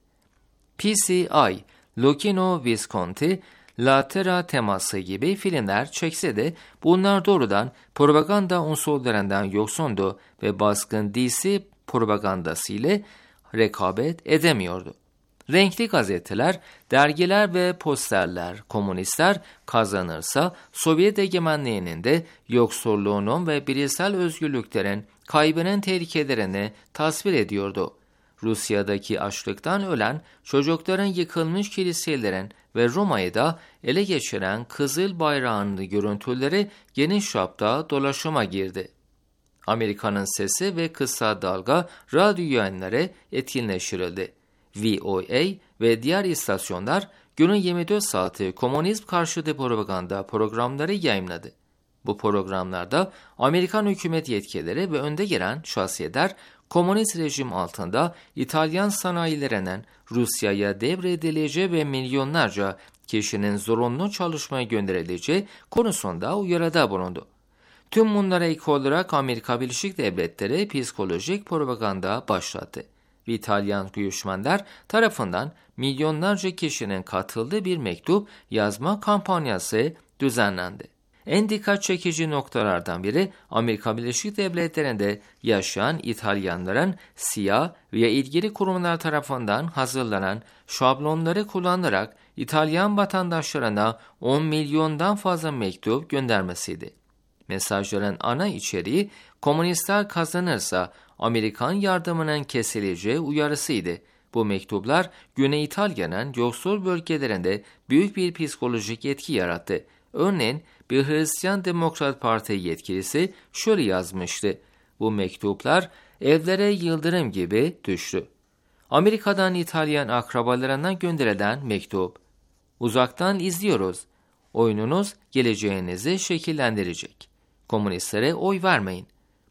P C I, Lucchino Visconti, La Terra teması gibi filmler çekse de bunlar doğrudan propaganda unsurlarından yoksundu ve baskın D C propagandası ile rekabet edemiyordu. Renkli gazeteler, dergiler ve posterler komünistler kazanırsa Sovyet egemenliğinin de yoksulluğunun ve bireysel özgürlüklerin kaybının tehlikelerini tasvir ediyordu. Rusya'daki açlıktan ölen çocukların yıkılmış kiliselerin ve Roma'yı da ele geçiren Kızıl Bayrağı'nın görüntüleri geniş çapta dolaşıma girdi. Amerika'nın sesi ve kısa dalga radyo yayınları etkinleştirildi. V O A ve diğer istasyonlar günün yirmi dört saati komünizm karşıtı propaganda programları yayımladı. Bu programlarda Amerikan hükümet yetkilileri ve önde gelen şahsiyetler komünist rejim altında İtalyan sanayilerinin Rusya'ya devredileceği ve milyonlarca kişinin zorunlu çalışmaya gönderileceği konusunda uyarıda bulundu. Tüm bunlara ek olarak Amerika Birleşik Devletleri psikolojik propaganda başlattı. Ve İtalyan göçmenler tarafından milyonlarca kişinin katıldığı bir mektup yazma kampanyası düzenlendi. En dikkat çekici noktalardan biri Amerika Birleşik Devletleri'nde yaşayan İtalyanların siyah veya ilgili kurumlar tarafından hazırlanan şablonları kullanarak İtalyan vatandaşlarına on milyondan fazla mektup göndermesiydi. Mesajların ana içeriği komünistler kazanırsa Amerikan yardımının kesileceği uyarısıydı. Bu mektuplar Güney İtalya'nın yoksul bölgelerinde büyük bir psikolojik etki yarattı. Örneğin bir Hristiyan Demokrat Parti yetkilisi şöyle yazmıştı. Bu mektuplar evlere yıldırım gibi düştü. Amerika'dan İtalyan akrabalarından gönderilen mektup. Uzaktan izliyoruz. Oyununuz geleceğinizi şekillendirecek. Komünistlere oy vermeyin.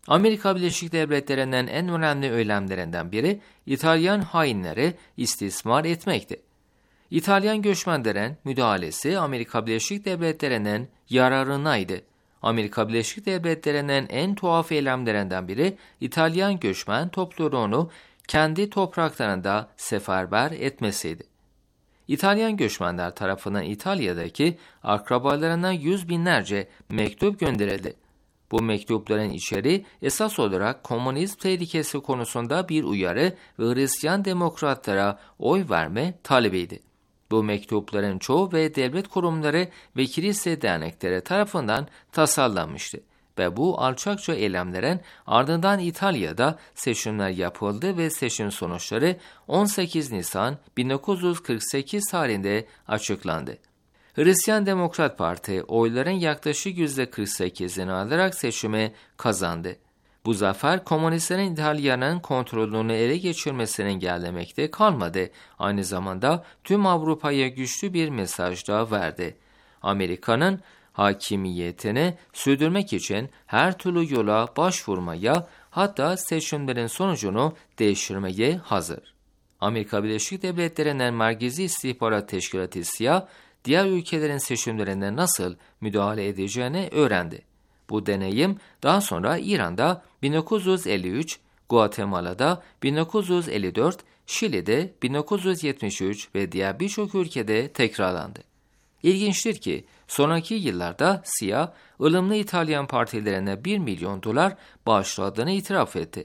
Amerika Birleşik Devletleri'nin en önemli eylemlerinden biri İtalyan hainleri istismar etmekti. İtalyan göçmenlerin müdahalesi Amerika Birleşik Devletleri'nin yararınaydı. Amerika Birleşik Devletleri'nin en tuhaf eylemlerinden biri İtalyan göçmen topluluğunu kendi topraklarında seferber etmesiydi. İtalyan göçmenler tarafından İtalya'daki akrabalarına yüz binlerce mektup gönderildi. Bu mektupların içeriği esas olarak komünizm tehlikesi konusunda bir uyarı ve Hristiyan demokratlara oy verme talebiydi. Bu mektupların çoğu ve devlet kurumları ve kilise dernekleri tarafından tasarlanmıştı ve bu alçakça eylemlerin ardından İtalya'da seçimler yapıldı ve seçim sonuçları on sekiz Nisan bin dokuz yüz kırk sekiz tarihinde açıklandı. Hristiyan Demokrat Parti oyların yaklaşık yüzde kırk sekizini alarak seçimi kazandı. Bu zafer komünistlerin İtalya'nın kontrolünü ele geçirmesini engellemekte kalmadı. Aynı zamanda tüm Avrupa'ya güçlü bir mesaj da verdi. Amerika'nın hakimiyetini sürdürmek için her türlü yola başvurmaya, hatta seçimlerin sonucunu değiştirmeye hazır. Amerika Birleşik Devletleri'nin Merkezi İstihbarat Teşkilatı C I A, diğer ülkelerin seçimlerine nasıl müdahale edeceğini öğrendi. Bu deneyim daha sonra İran'da bin dokuz yüz elli üç, Guatemala'da bin dokuz yüz elli dört, Şili'de bin dokuz yüz yetmiş üç ve diğer birçok ülkede tekrarlandı. İlginçtir ki sonraki yıllarda C I A, ılımlı İtalyan partilerine bir milyon dolar bağışladığını itiraf etti.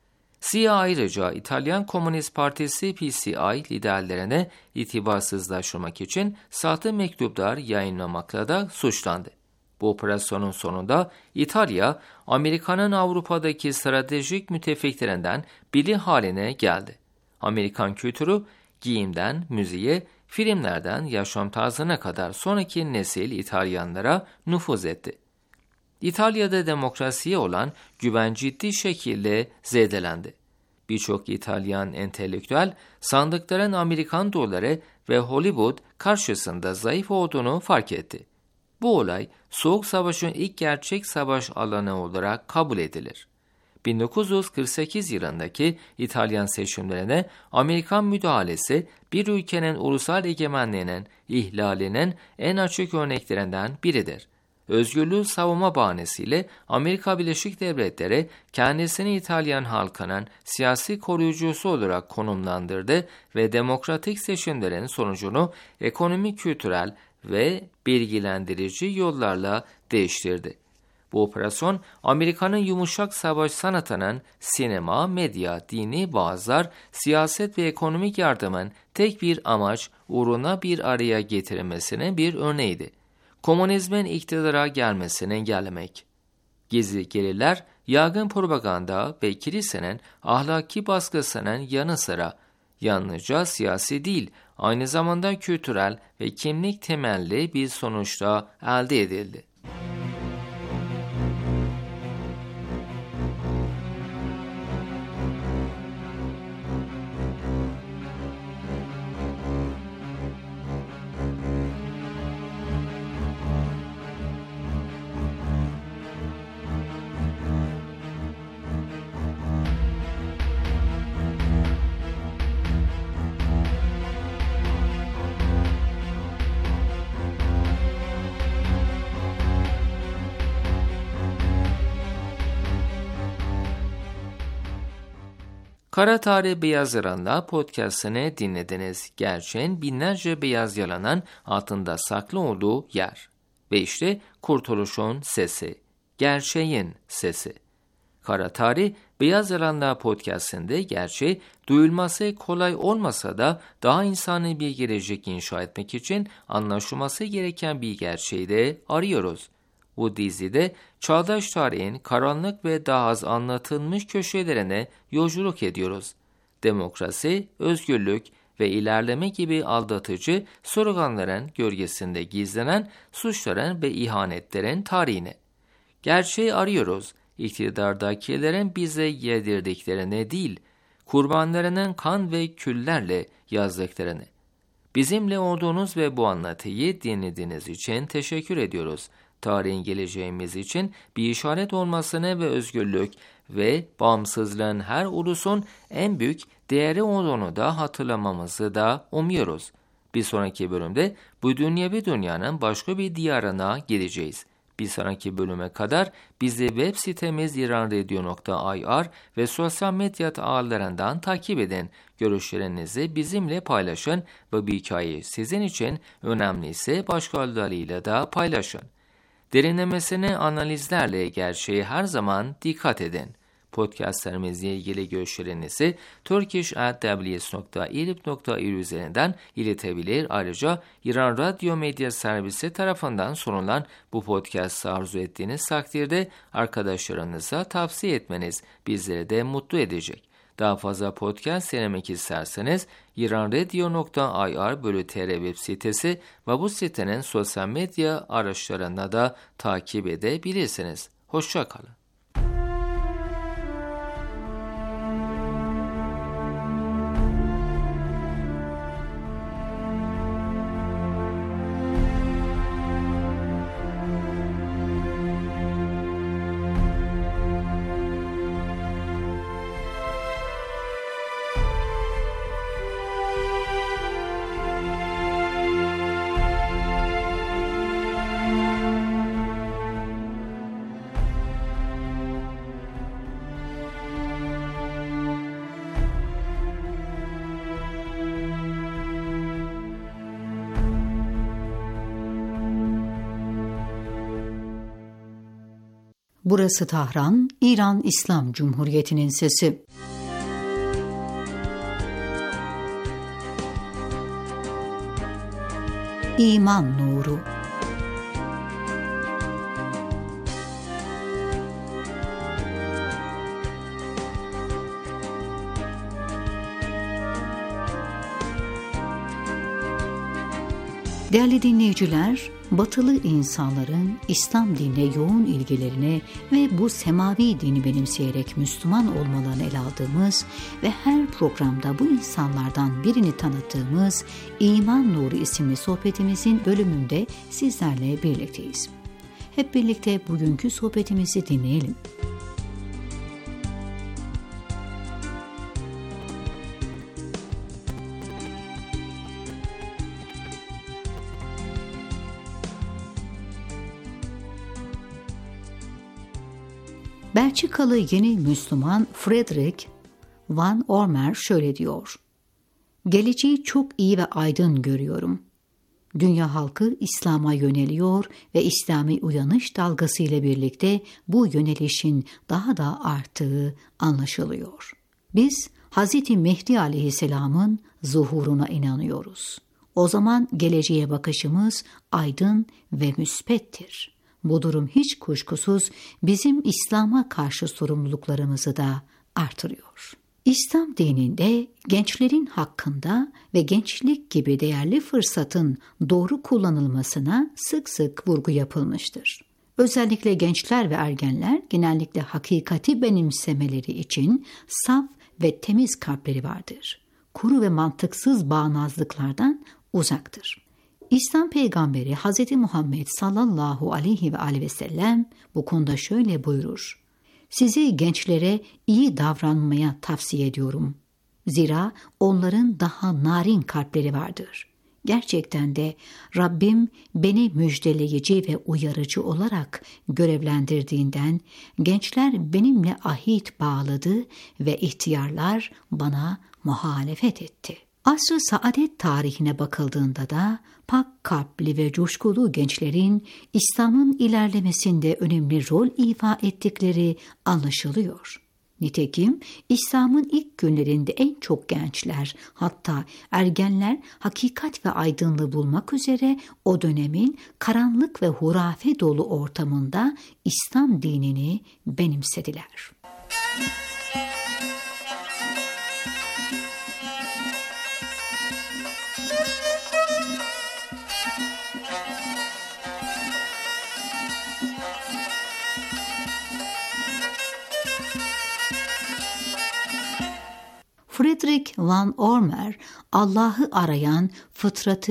C I A ayrıca İtalyan Komünist Partisi P C I liderlerine itibarsızlaştırmak için sahte mektuplar yayınlamakla da suçlandı. Bu operasyonun sonunda İtalya, Amerika'nın Avrupa'daki stratejik müttefiklerinden biri haline geldi. Amerikan kültürü, giyimden müziğe, filmlerden yaşam tarzına kadar sonraki nesil İtalyanlara nüfuz etti. İtalya'da demokrasiye olan güven ciddi şekilde zedelendi. Birçok İtalyan entelektüel sandıkların Amerikan doları ve Hollywood karşısında zayıf olduğunu fark etti. Bu olay Soğuk Savaş'ın ilk gerçek savaş alanı olarak kabul edilir. bin dokuz yüz kırk sekiz yılındaki İtalyan seçimlerine Amerikan müdahalesi bir ülkenin ulusal egemenliğinin ihlalinin en açık örneklerinden biridir. Özgürlüğü savunma bahanesiyle Amerika Birleşik Devletleri kendisini İtalyan halkının siyasi koruyucusu olarak konumlandırdı ve demokratik seçimlerin sonucunu ekonomik, kültürel ve bilgilendirici yollarla değiştirdi. Bu operasyon Amerika'nın yumuşak savaş sanatının sinema, medya, dini vaazlar, siyaset ve ekonomik yardımın tek bir amaç uğruna bir araya getirilmesine bir örneğiydi. Komünizmin iktidara gelmesini engellemek. Gizli gelirler, yaygın propaganda ve kilisenin ahlaki baskısının yanı sıra yalnızca siyasi değil, aynı zamanda kültürel ve kimlik temelli bir sonuçta elde edildi. Kara Tarih Beyaz Yalanlar podcastını dinlediniz. Gerçeğin binlerce beyaz yalanın altında saklı olduğu yer. Ve işte kurtuluşun sesi. Gerçeğin sesi. Kara Tarih Beyaz Yalanlar podcastında gerçeği duyulması kolay olmasa da daha insani bir gelecek inşa etmek için anlaşılması gereken bir gerçeği de arıyoruz. Bu dizide çağdaş tarihin karanlık ve daha az anlatılmış köşelerine yolculuk ediyoruz. Demokrasi, özgürlük ve ilerleme gibi aldatıcı sloganların gölgesinde gizlenen suçların ve ihanetlerin tarihine. Gerçeği arıyoruz, iktidardakilerin bize yedirdiklerine değil, kurbanlarının kan ve küllerle yazdıklarını. Bizimle olduğunuz ve bu anlatıyı dinlediğiniz için teşekkür ediyoruz. tarihin geleceğimiz için bir işaret olmasını ve özgürlük ve bağımsızlığın her ulusun en büyük değeri olduğunu da hatırlamamızı da umuyoruz. Bir sonraki bölümde bu dünyevi dünyanın başka bir diyarına gideceğiz. Bir sonraki bölüme kadar bizi web sitemiz iranradio nokta ir ve sosyal medya ağlarından takip edin. Görüşlerinizi bizimle paylaşın ve bir hikaye sizin için önemliyse başkalarıyla da paylaşın. Derinlemesine analizlerle gerçeği her zaman dikkat edin. Podcastlerimizle ilgili görüşlerinizi turkish at w s nokta irib nokta ir üzerinden iletebilir. Ayrıca İran Radyo Medya Servisi tarafından sunulan bu podcast'ı arzu ettiğiniz takdirde arkadaşlarınıza tavsiye etmeniz bizleri de mutlu edecek. Daha fazla podcast dinlemek isterseniz iranradio nokta ir bölü tr web sitesi ve bu sitenin sosyal medya araçlarında da takip edebilirsiniz. Hoşça kalın. Burası Tahran, İran İslam Cumhuriyeti'nin sesi. İman Nuru. Değerli dinleyiciler, Batılı insanların İslam dinine yoğun ilgilerine ve bu semavi dini benimseyerek Müslüman olmalarını ele aldığımız ve her programda bu insanlardan birini tanıttığımız İman Nuru isimli sohbetimizin bölümünde sizlerle birlikteyiz. Hep birlikte bugünkü sohbetimizi dinleyelim. Belçikalı yeni Müslüman Frederick Van Ormer şöyle diyor: "Geleceği çok iyi ve aydın görüyorum. Dünya halkı İslam'a yöneliyor ve İslami uyanış dalgası ile birlikte bu yönelişin daha da arttığı anlaşılıyor. Biz Hz. Mehdi Aleyhisselam'ın zuhuruna inanıyoruz. O zaman geleceğe bakışımız aydın ve müspettir. Bu durum hiç kuşkusuz bizim İslam'a karşı sorumluluklarımızı da artırıyor." İslam dininde gençlerin hakkında ve gençlik gibi değerli fırsatın doğru kullanılmasına sık sık vurgu yapılmıştır. Özellikle gençler ve ergenler genellikle hakikati benimsemeleri için saf ve temiz kalpleri vardır. Kuru ve mantıksız bağnazlıklardan uzaktır. İslam peygamberi Hz. Muhammed sallallahu aleyhi ve aleyhi ve sellem bu konuda şöyle buyurur: "Sizi gençlere iyi davranmaya tavsiye ediyorum. Zira onların daha narin kalpleri vardır. Gerçekten de Rabbim beni müjdeleyici ve uyarıcı olarak görevlendirdiğinden gençler benimle ahit bağladı ve ihtiyarlar bana muhalefet etti." Asr-ı saadet tarihine bakıldığında da pak kalpli ve coşkulu gençlerin İslam'ın ilerlemesinde önemli rol ifa ettikleri anlaşılıyor. Nitekim İslam'ın ilk günlerinde en çok gençler, hatta ergenler hakikat ve aydınlığı bulmak üzere o dönemin karanlık ve hurafe dolu ortamında İslam dinini benimsediler. Frederick Van Ormer, Allah'ı arayan, fıtratı,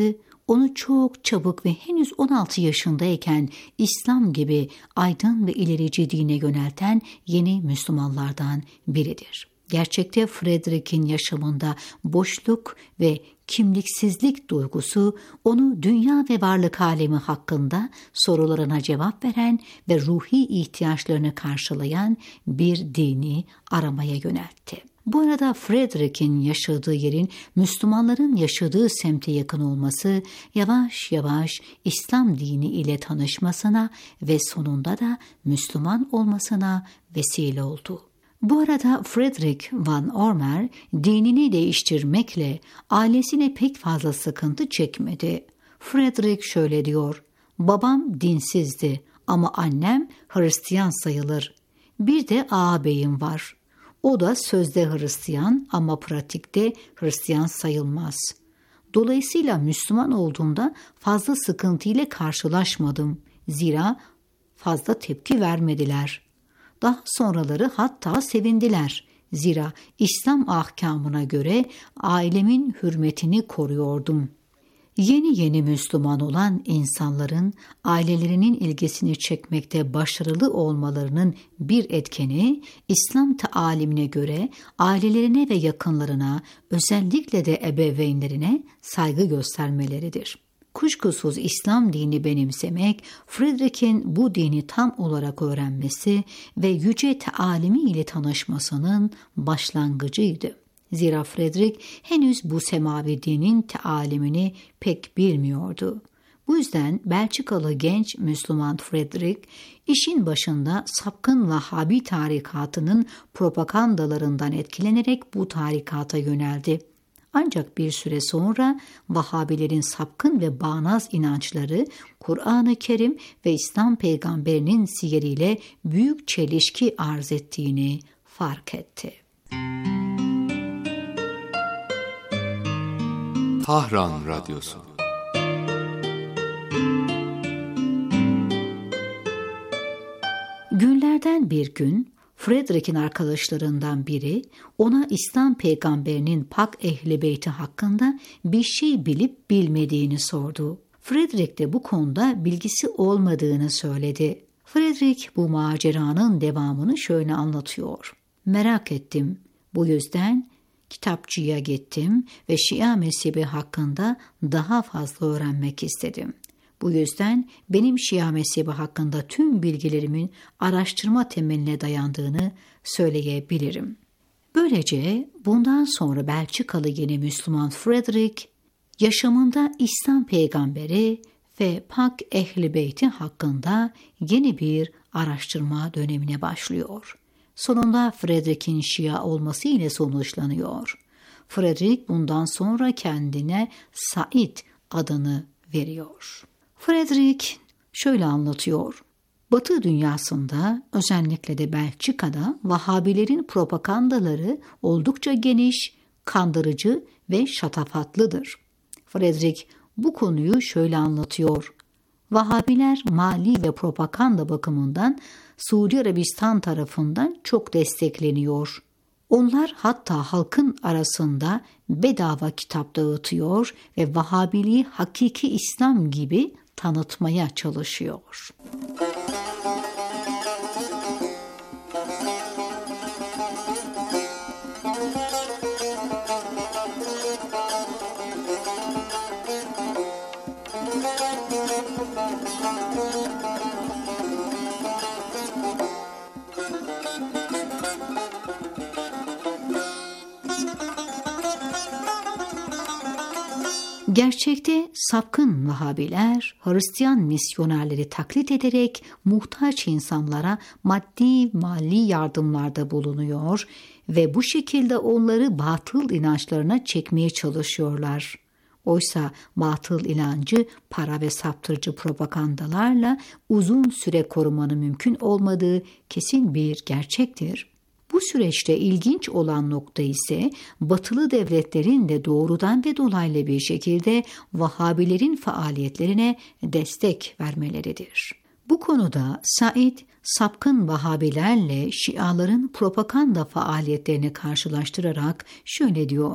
onu çok çabuk ve henüz on altı yaşındayken İslam gibi aydın ve ilerici dine yönelten yeni Müslümanlardan biridir. Gerçekte Frederick'in yaşamında boşluk ve kimliksizlik duygusu onu dünya ve varlık alemi hakkında sorularına cevap veren ve ruhi ihtiyaçlarını karşılayan bir dini aramaya yöneltti. Bu arada Frederick'in yaşadığı yerin Müslümanların yaşadığı semte yakın olması yavaş yavaş İslam dini ile tanışmasına ve sonunda da Müslüman olmasına vesile oldu. Bu arada Friedrich von Ormer dinini değiştirmekle ailesine pek fazla sıkıntı çekmedi. Friedrich şöyle diyor: "Babam dinsizdi ama annem Hristiyan sayılır. Bir de ağabeyim var. O da sözde Hristiyan ama pratikte Hristiyan sayılmaz. Dolayısıyla Müslüman olduğumda fazla sıkıntı ile karşılaşmadım. Zira fazla tepki vermediler. Daha sonraları hatta sevindiler. Zira İslam ahkamına göre ailemin hürmetini koruyordum." Yeni yeni Müslüman olan insanların ailelerinin ilgisini çekmekte başarılı olmalarının bir etkeni, İslam taalimine göre ailelerine ve yakınlarına, özellikle de ebeveynlerine saygı göstermeleridir. Kuşkusuz İslam dini benimsemek, Friedrich'in bu dini tam olarak öğrenmesi ve yüce tealimi ile tanışmasının başlangıcıydı. Zira Friedrich henüz bu semavi dinin tealimini pek bilmiyordu. Bu yüzden Belçikalı genç Müslüman Friedrich, işin başında sapkın Vahabi tarikatının propagandalarından etkilenerek bu tarikata yöneldi. Ancak bir süre sonra Vahabilerin sapkın ve bağnaz inançları Kur'an-ı Kerim ve İslam peygamberinin siyeriyle büyük çelişki arz ettiğini fark etti. Tahran Radyosu. Günlerden bir gün Friedrich'in arkadaşlarından biri ona İslam peygamberinin pak ehli beyti hakkında bir şey bilip bilmediğini sordu. Friedrich de bu konuda bilgisi olmadığını söyledi. Friedrich bu maceranın devamını şöyle anlatıyor: "Merak ettim. Bu yüzden kitapçıya gittim ve Şia mezhebi hakkında daha fazla öğrenmek istedim. Bu yüzden benim Şia mezhebi hakkında tüm bilgilerimin araştırma temeline dayandığını söyleyebilirim." Böylece bundan sonra Belçikalı yeni Müslüman Friedrich, yaşamında İslam peygamberi ve pak ehli beyti hakkında yeni bir araştırma dönemine başlıyor. Sonunda Friedrich'in Şia olması ile sonuçlanıyor. Friedrich bundan sonra kendine Said adını veriyor. Friedrich şöyle anlatıyor: "Batı dünyasında, özellikle de Belçika'da Vahabilerin propagandaları oldukça geniş, kandırıcı ve şatafatlıdır." Friedrich bu konuyu şöyle anlatıyor: "Vahabiler mali ve propaganda bakımından Suudi Arabistan tarafından çok destekleniyor. Onlar hatta halkın arasında bedava kitap dağıtıyor ve Vahabiliği hakiki İslam gibi tanıtmaya çalışıyor." Gerçekte sapkın Vahabiler, Hristiyan misyonerleri taklit ederek muhtaç insanlara maddi mali yardımlarda bulunuyor ve bu şekilde onları batıl inançlarına çekmeye çalışıyorlar. Oysa batıl inancı para ve saptırıcı propagandalarla uzun süre korumanın mümkün olmadığı kesin bir gerçektir. Bu süreçte ilginç olan nokta ise batılı devletlerin de doğrudan ve dolaylı bir şekilde Vahabilerin faaliyetlerine destek vermeleridir. Bu konuda Said, sapkın Vahabilerle Şiaların propaganda faaliyetlerini karşılaştırarak şöyle diyor: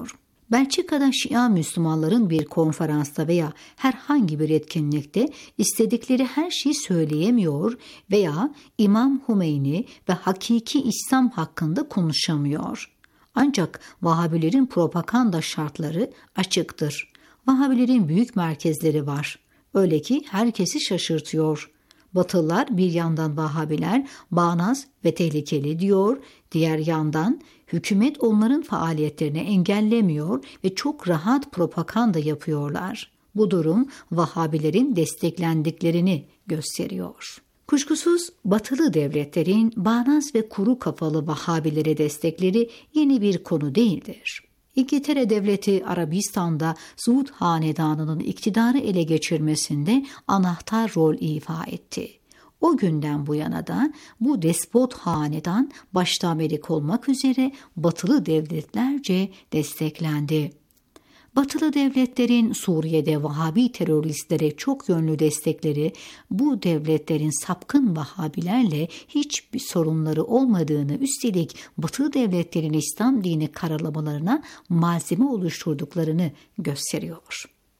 Belçika'da Şia Müslümanların bir konferansta veya herhangi bir etkinlikte istedikleri her şeyi söyleyemiyor veya İmam Hümeyni ve hakiki İslam hakkında konuşamıyor. Ancak Vahabilerin propaganda şartları açıktır. Vahabilerin büyük merkezleri var. Öyle ki herkesi şaşırtıyor. Batılılar bir yandan Vahabiler bağnaz ve tehlikeli diyor, diğer yandan hükümet onların faaliyetlerini engellemiyor ve çok rahat propaganda yapıyorlar. Bu durum Vahabilerin desteklendiklerini gösteriyor. Kuşkusuz Batılı devletlerin bağnaz ve kuru kafalı Vahabilere destekleri yeni bir konu değildir. İngiltere Devleti Arabistan'da Suud Hanedanı'nın iktidarı ele geçirmesinde anahtar rol ifa etti. O günden bu yana da bu despot hanedan başta Amerika olmak üzere Batılı devletlerce desteklendi. Batılı devletlerin Suriye'de Vahabi teröristlere çok yönlü destekleri bu devletlerin sapkın Vahabilerle hiçbir sorunları olmadığını, üstelik Batılı devletlerin İslam dini karalamalarına malzeme oluşturduklarını gösteriyor.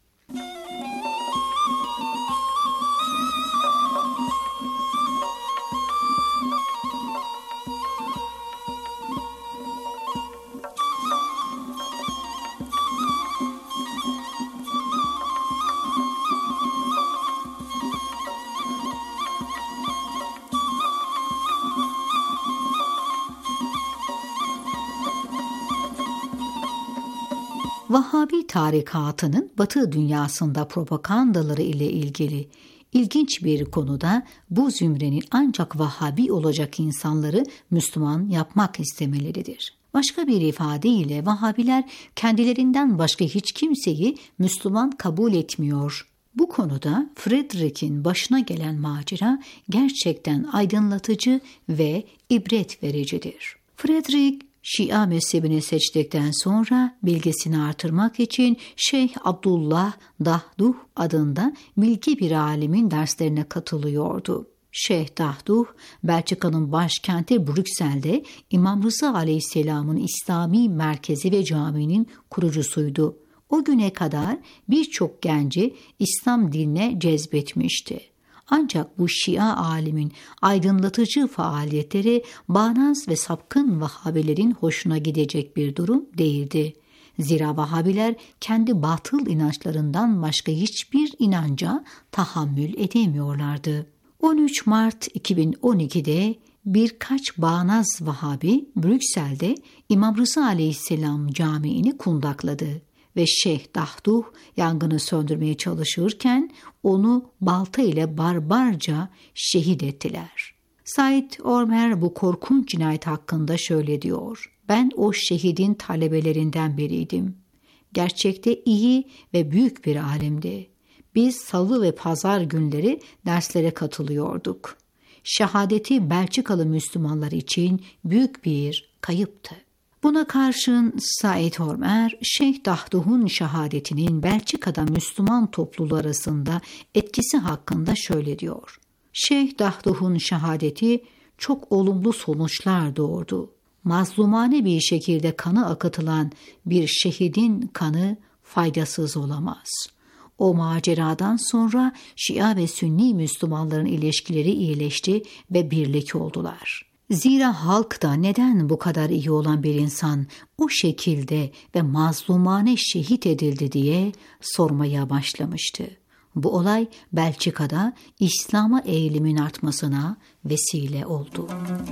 Vahabi tarikatının Batı dünyasında propagandaları ile ilgili ilginç bir konuda bu zümrenin ancak Vahabi olacak insanları Müslüman yapmak istemeleridir. Başka bir ifadeyle Vahabiler kendilerinden başka hiç kimseyi Müslüman kabul etmiyor. Bu konuda Frederick'in başına gelen macera gerçekten aydınlatıcı ve ibret vericidir. Frederick, Şia mezhebini seçtikten sonra bilgisini artırmak için Şeyh Abdullah Dahduh adında bilgi bir alimin derslerine katılıyordu. Şeyh Dahduh, Belçika'nın başkenti Brüksel'de İmam Rıza Aleyhisselam'ın İslami merkezi ve caminin kurucusuydu. O güne kadar birçok genci İslam dinine cezbetmişti. Ancak bu Şia alimin aydınlatıcı faaliyetleri bağnaz ve sapkın Vahabilerin hoşuna gidecek bir durum değildi. Zira Vahabiler kendi batıl inançlarından başka hiçbir inanca tahammül edemiyorlardı. on üç Mart iki bin on iki'de birkaç bağnaz Vahabi Brüksel'de İmam Rıza Aleyhisselam Camii'ni kundakladı ve Şeyh Dahduh yangını söndürmeye çalışırken onu balta ile barbarca şehit ettiler. Said Ormer bu korkunç cinayet hakkında şöyle diyor: "Ben o şehidin talebelerinden biriydim. Gerçekte iyi ve büyük bir alimdi. Biz salı ve pazar günleri derslere katılıyorduk. Şehadeti Belçikalı Müslümanlar için büyük bir kayıptı." Buna karşın Said Ormer, Şeyh Dahduh'un şehadetinin Belçika'da Müslüman topluluğu arasında etkisi hakkında şöyle diyor: "Şeyh Dahduh'un şehadeti çok olumlu sonuçlar doğurdu. Mazlumane bir şekilde kanı akıtılan bir şehidin kanı faydasız olamaz. O maceradan sonra Şia ve Sünni Müslümanların ilişkileri iyileşti ve birlik oldular. Zira halk da neden bu kadar iyi olan bir insan o şekilde ve mazlumane şehit edildi diye sormaya başlamıştı. Bu olay Belçika'da İslam'a eğilimin artmasına vesile oldu."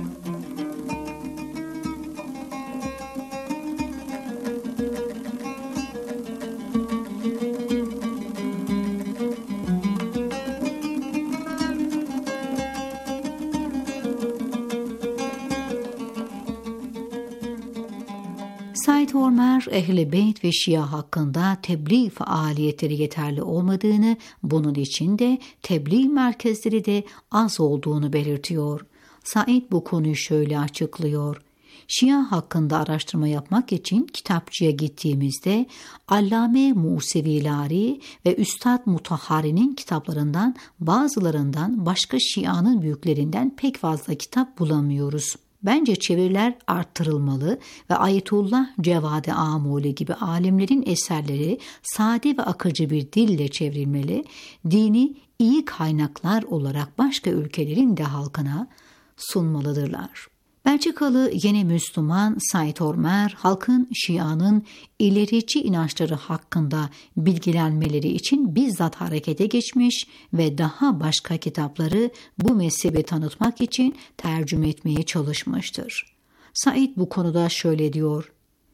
Said Ormer, Ehl-i Beyt ve Şia hakkında tebliğ faaliyetleri yeterli olmadığını, bunun için de tebliğ merkezleri de az olduğunu belirtiyor. Said bu konuyu şöyle açıklıyor: "Şia hakkında araştırma yapmak için kitapçıya gittiğimizde Allame Musevilari ve Üstad Mutahhari'nin kitaplarından bazılarından başka Şia'nın büyüklerinden pek fazla kitap bulamıyoruz. Bence çeviriler arttırılmalı ve Ayetullah Cevadi Amuli gibi alimlerin eserleri sade ve akıcı bir dille çevrilmeli, dini iyi kaynaklar olarak başka ülkelerin de halkına sunmalıdırlar. Belçikalı yeni Müslüman Said Ormer, halkın Şia'nın ilerici inançları hakkında bilgilenmeleri için bizzat harekete geçmiş ve daha başka kitapları bu mezhebi tanıtmak için tercüme etmeye çalışmıştır. Said bu konuda şöyle diyor: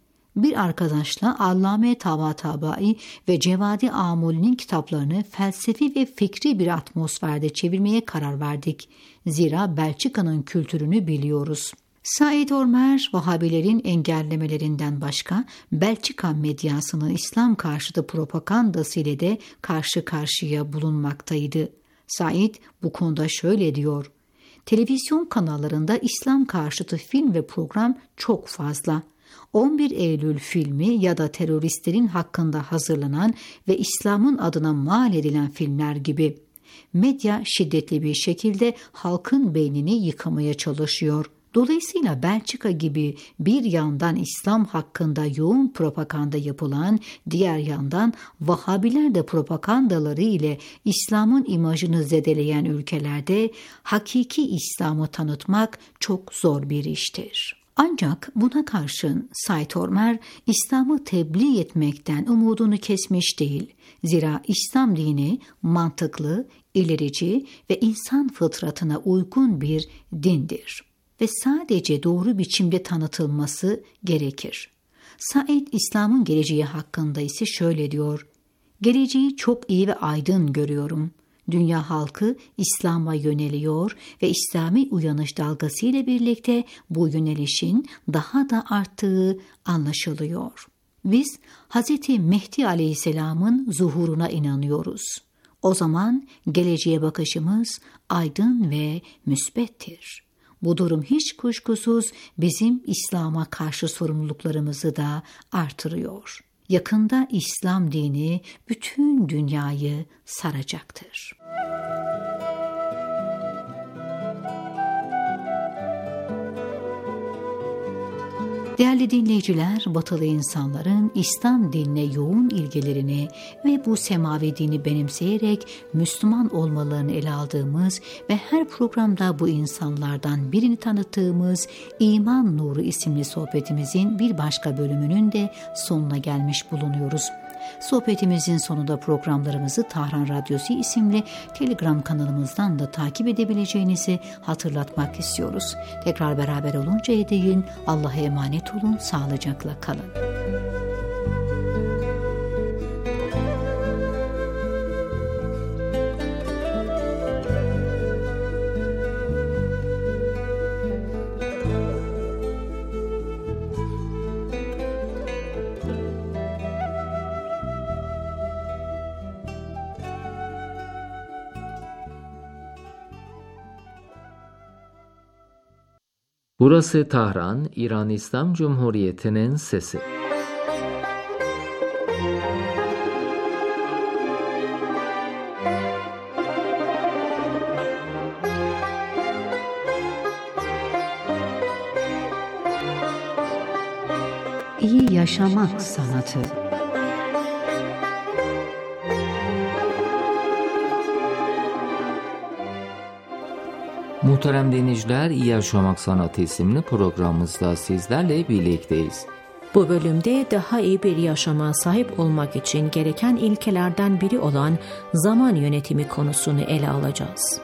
Bir arkadaşla Allame Tabatabai ve Cevadi Amuli'nin kitaplarını felsefi ve fikri bir atmosferde çevirmeye karar verdik. Zira Belçika'nın kültürünü biliyoruz. Said Ormer, Vahabilerin engellemelerinden başka Belçika medyasının İslam karşıtı propagandası ile de karşı karşıya bulunmaktaydı. Said bu konuda şöyle diyor: Televizyon kanallarında İslam karşıtı film ve program çok fazla. on bir Eylül filmi ya da teröristlerin hakkında hazırlanan ve İslam'ın adına mal edilen filmler gibi. Medya şiddetli bir şekilde halkın beynini yıkamaya çalışıyor. Dolayısıyla Belçika gibi bir yandan İslam hakkında yoğun propaganda yapılan, diğer yandan Vahabiler de propagandaları ile İslam'ın imajını zedeleyen ülkelerde hakiki İslam'ı tanıtmak çok zor bir iştir. Ancak buna karşın Said Ormer İslam'ı tebliğ etmekten umudunu kesmiş değil. Zira İslam dini mantıklı, ilerici ve insan fıtratına uygun bir dindir ve sadece doğru biçimde tanıtılması gerekir. Said İslam'ın geleceği hakkında ise şöyle diyor: Geleceği çok iyi ve aydın görüyorum. Dünya halkı İslam'a yöneliyor ve İslami uyanış dalgası ile birlikte bu yönelişin daha da arttığı anlaşılıyor. Biz Hz. Mehdi Aleyhisselam'ın zuhuruna inanıyoruz. O zaman geleceğe bakışımız aydın ve müsbettir. Bu durum hiç kuşkusuz bizim İslam'a karşı sorumluluklarımızı da artırıyor. Yakında İslam dini bütün dünyayı saracaktır. Değerli dinleyiciler, batılı insanların İslam dinine yoğun ilgilerini ve bu semavi dini benimseyerek Müslüman olmalarını ele aldığımız ve her programda bu insanlardan birini tanıttığımız İman Nuru isimli sohbetimizin bir başka bölümünün de sonuna gelmiş bulunuyoruz. Sohbetimizin sonunda programlarımızı Tahran Radyosu isimli Telegram kanalımızdan da takip edebileceğinizi hatırlatmak istiyoruz. Tekrar beraber oluncaya değin Allah'a emanet olun, sağlıcakla kalın. Burası Tahran, İran İslam Cumhuriyeti'nin sesi. İyi yaşamak sanatı. Muhterem dinleyiciler, İyi Yaşamak Sanatı isimli programımızda sizlerle birlikteyiz. Bu bölümde daha iyi bir yaşama sahip olmak için gereken ilkelerden biri olan zaman yönetimi konusunu ele alacağız.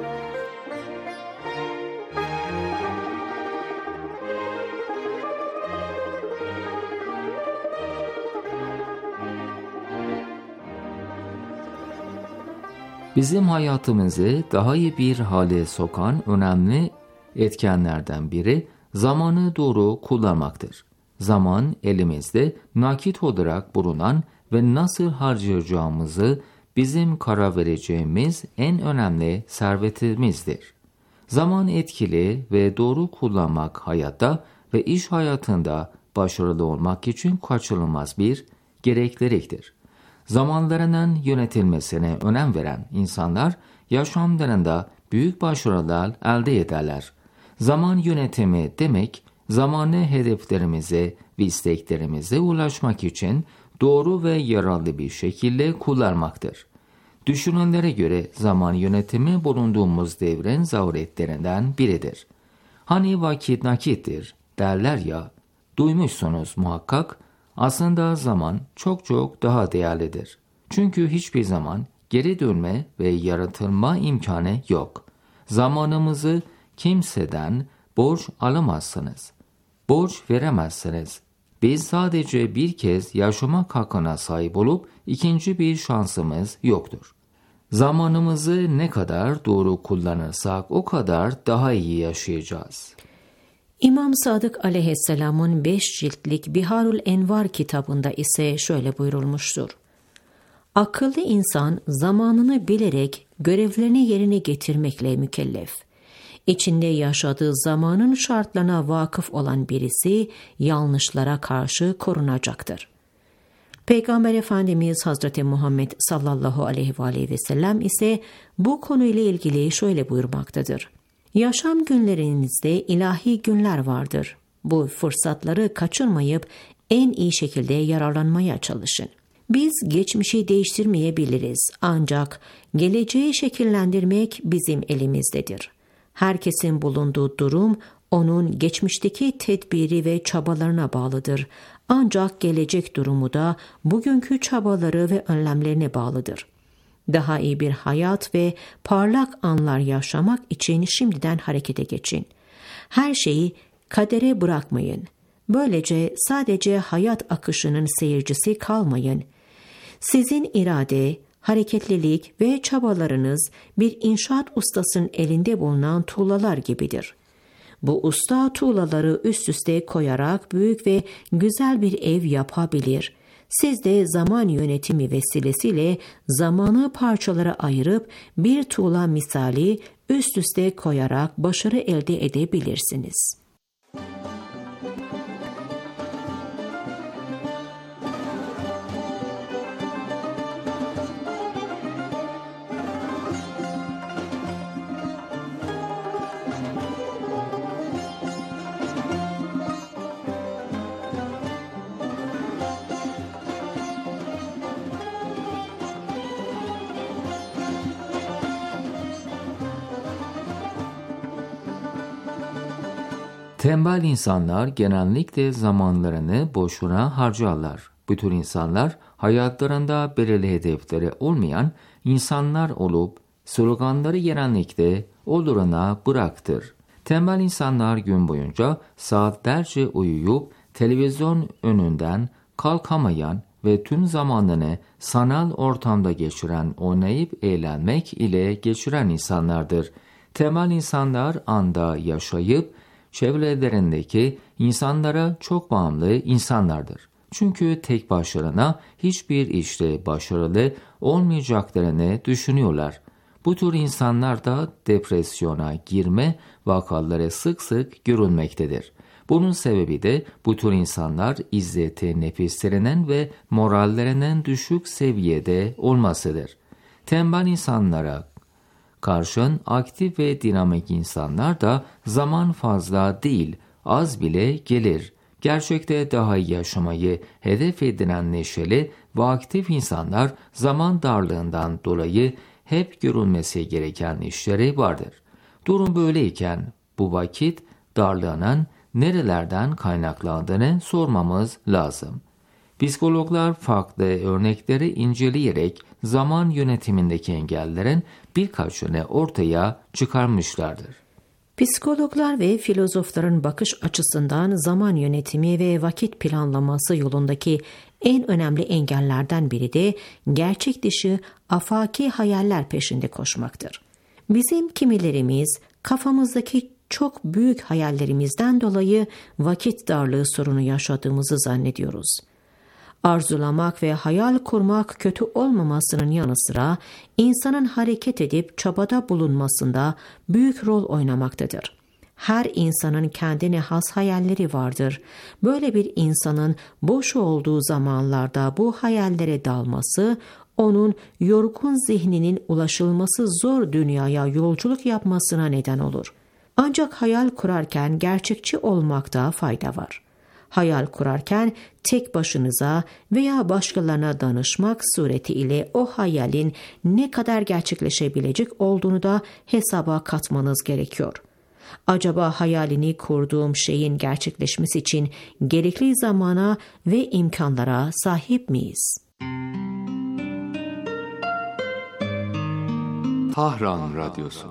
Bizim hayatımızı daha iyi bir hale sokan önemli etkenlerden biri zamanı doğru kullanmaktır. Zaman elimizde nakit olarak bulunan ve nasıl harcayacağımızı bizim karar vereceğimiz en önemli servetimizdir. Zaman etkili ve doğru kullanmak hayatta ve iş hayatında başarılı olmak için kaçınılmaz bir gerekliliktir. Zamanlarının yönetilmesine önem veren insanlar yaşamlarında büyük başarılar elde ederler. Zaman yönetimi demek, zamanı hedeflerimize ve isteklerimize ulaşmak için doğru ve yararlı bir şekilde kullanmaktır. Düşünenlere göre zaman yönetimi bulunduğumuz devrin zaruretlerinden biridir. Hani vakit nakittir derler ya, duymuşsunuz muhakkak, aslında zaman çok çok daha değerlidir. Çünkü hiçbir zaman geri dönme ve yaratılma imkanı yok. Zamanımızı kimseden borç alamazsınız. Borç veremezsiniz. Biz sadece bir kez yaşamak hakkına sahip olup ikinci bir şansımız yoktur. Zamanımızı ne kadar doğru kullanırsak o kadar daha iyi yaşayacağız. İmam Sadık aleyhisselamın beş ciltlik Biharul Envar kitabında ise şöyle buyurulmuştur. Akıllı insan zamanını bilerek görevlerini yerine getirmekle mükellef. İçinde yaşadığı zamanın şartlarına vakıf olan birisi yanlışlara karşı korunacaktır. Peygamber Efendimiz Hazreti Muhammed sallallahu aleyhi ve aleyhi ve sellem ise bu konuyla ilgili şöyle buyurmaktadır. Yaşam günlerinizde ilahi günler vardır. Bu fırsatları kaçırmayıp en iyi şekilde yararlanmaya çalışın. Biz geçmişi değiştirmeyebiliriz ancak geleceği şekillendirmek bizim elimizdedir. Herkesin bulunduğu durum onun geçmişteki tedbiri ve çabalarına bağlıdır. Ancak gelecek durumu da bugünkü çabaları ve önlemlerine bağlıdır. Daha iyi bir hayat ve parlak anlar yaşamak için şimdiden harekete geçin. Her şeyi kadere bırakmayın. Böylece sadece hayat akışının seyircisi kalmayın. Sizin irade, hareketlilik ve çabalarınız bir inşaat ustasının elinde bulunan tuğlalar gibidir. Bu usta tuğlaları üst üste koyarak büyük ve güzel bir ev yapabilir. Siz de zaman yönetimi vesilesiyle zamanı parçalara ayırıp bir tuğla misali üst üste koyarak başarı elde edebilirsiniz. Tembel insanlar genellikle zamanlarını boşuna harcarlar. Bu tür insanlar hayatlarında belirli hedefleri olmayan insanlar olup sloganları genellikle oluruna bıraktır. Tembel insanlar gün boyunca saatlerce uyuyup televizyon önünden kalkamayan ve tüm zamanını sanal ortamda geçiren, oynayıp eğlenmek ile geçiren insanlardır. Tembel insanlar anda yaşayıp çevrelerindeki insanlara çok bağımlı insanlardır. Çünkü tek başlarına hiçbir işte başarılı olmayacaklarını düşünüyorlar. Bu tür insanlar da depresyona girme vakaları sık sık görülmektedir. Bunun sebebi de bu tür insanlar izzeti nefislerinin ve morallerinin düşük seviyede olmasıdır. Tembel insanlara karşın aktif ve dinamik insanlar da zaman fazla değil, az bile gelir. Gerçekte daha iyi yaşamayı hedef edinen neşeli ve aktif insanlar zaman darlığından dolayı hep görülmesi gereken işleri vardır. Durum böyleyken bu vakit darlığının nerelerden kaynaklandığını sormamız lazım. Psikologlar farklı örnekleri inceleyerek zaman yönetimindeki engellerin birkaçını ortaya çıkarmışlardır. Psikologlar ve filozofların bakış açısından zaman yönetimi ve vakit planlaması yolundaki en önemli engellerden biri de gerçek dışı afaki hayaller peşinde koşmaktır. Bizim kimilerimiz kafamızdaki çok büyük hayallerimizden dolayı vakit darlığı sorunu yaşadığımızı zannediyoruz. Arzulamak ve hayal kurmak kötü olmamasının yanı sıra insanın hareket edip çabada bulunmasında büyük rol oynamaktadır. Her insanın kendine has hayalleri vardır. Böyle bir insanın boş olduğu zamanlarda bu hayallere dalması, onun yorgun zihninin ulaşılması zor dünyaya yolculuk yapmasına neden olur. Ancak hayal kurarken gerçekçi olmakta fayda var. Hayal kurarken tek başınıza veya başkalarına danışmak suretiyle o hayalin ne kadar gerçekleşebilecek olduğunu da hesaba katmanız gerekiyor. Acaba hayalini kurduğum şeyin gerçekleşmesi için gerekli zamana ve imkanlara sahip miyiz? Tahran Radyosu.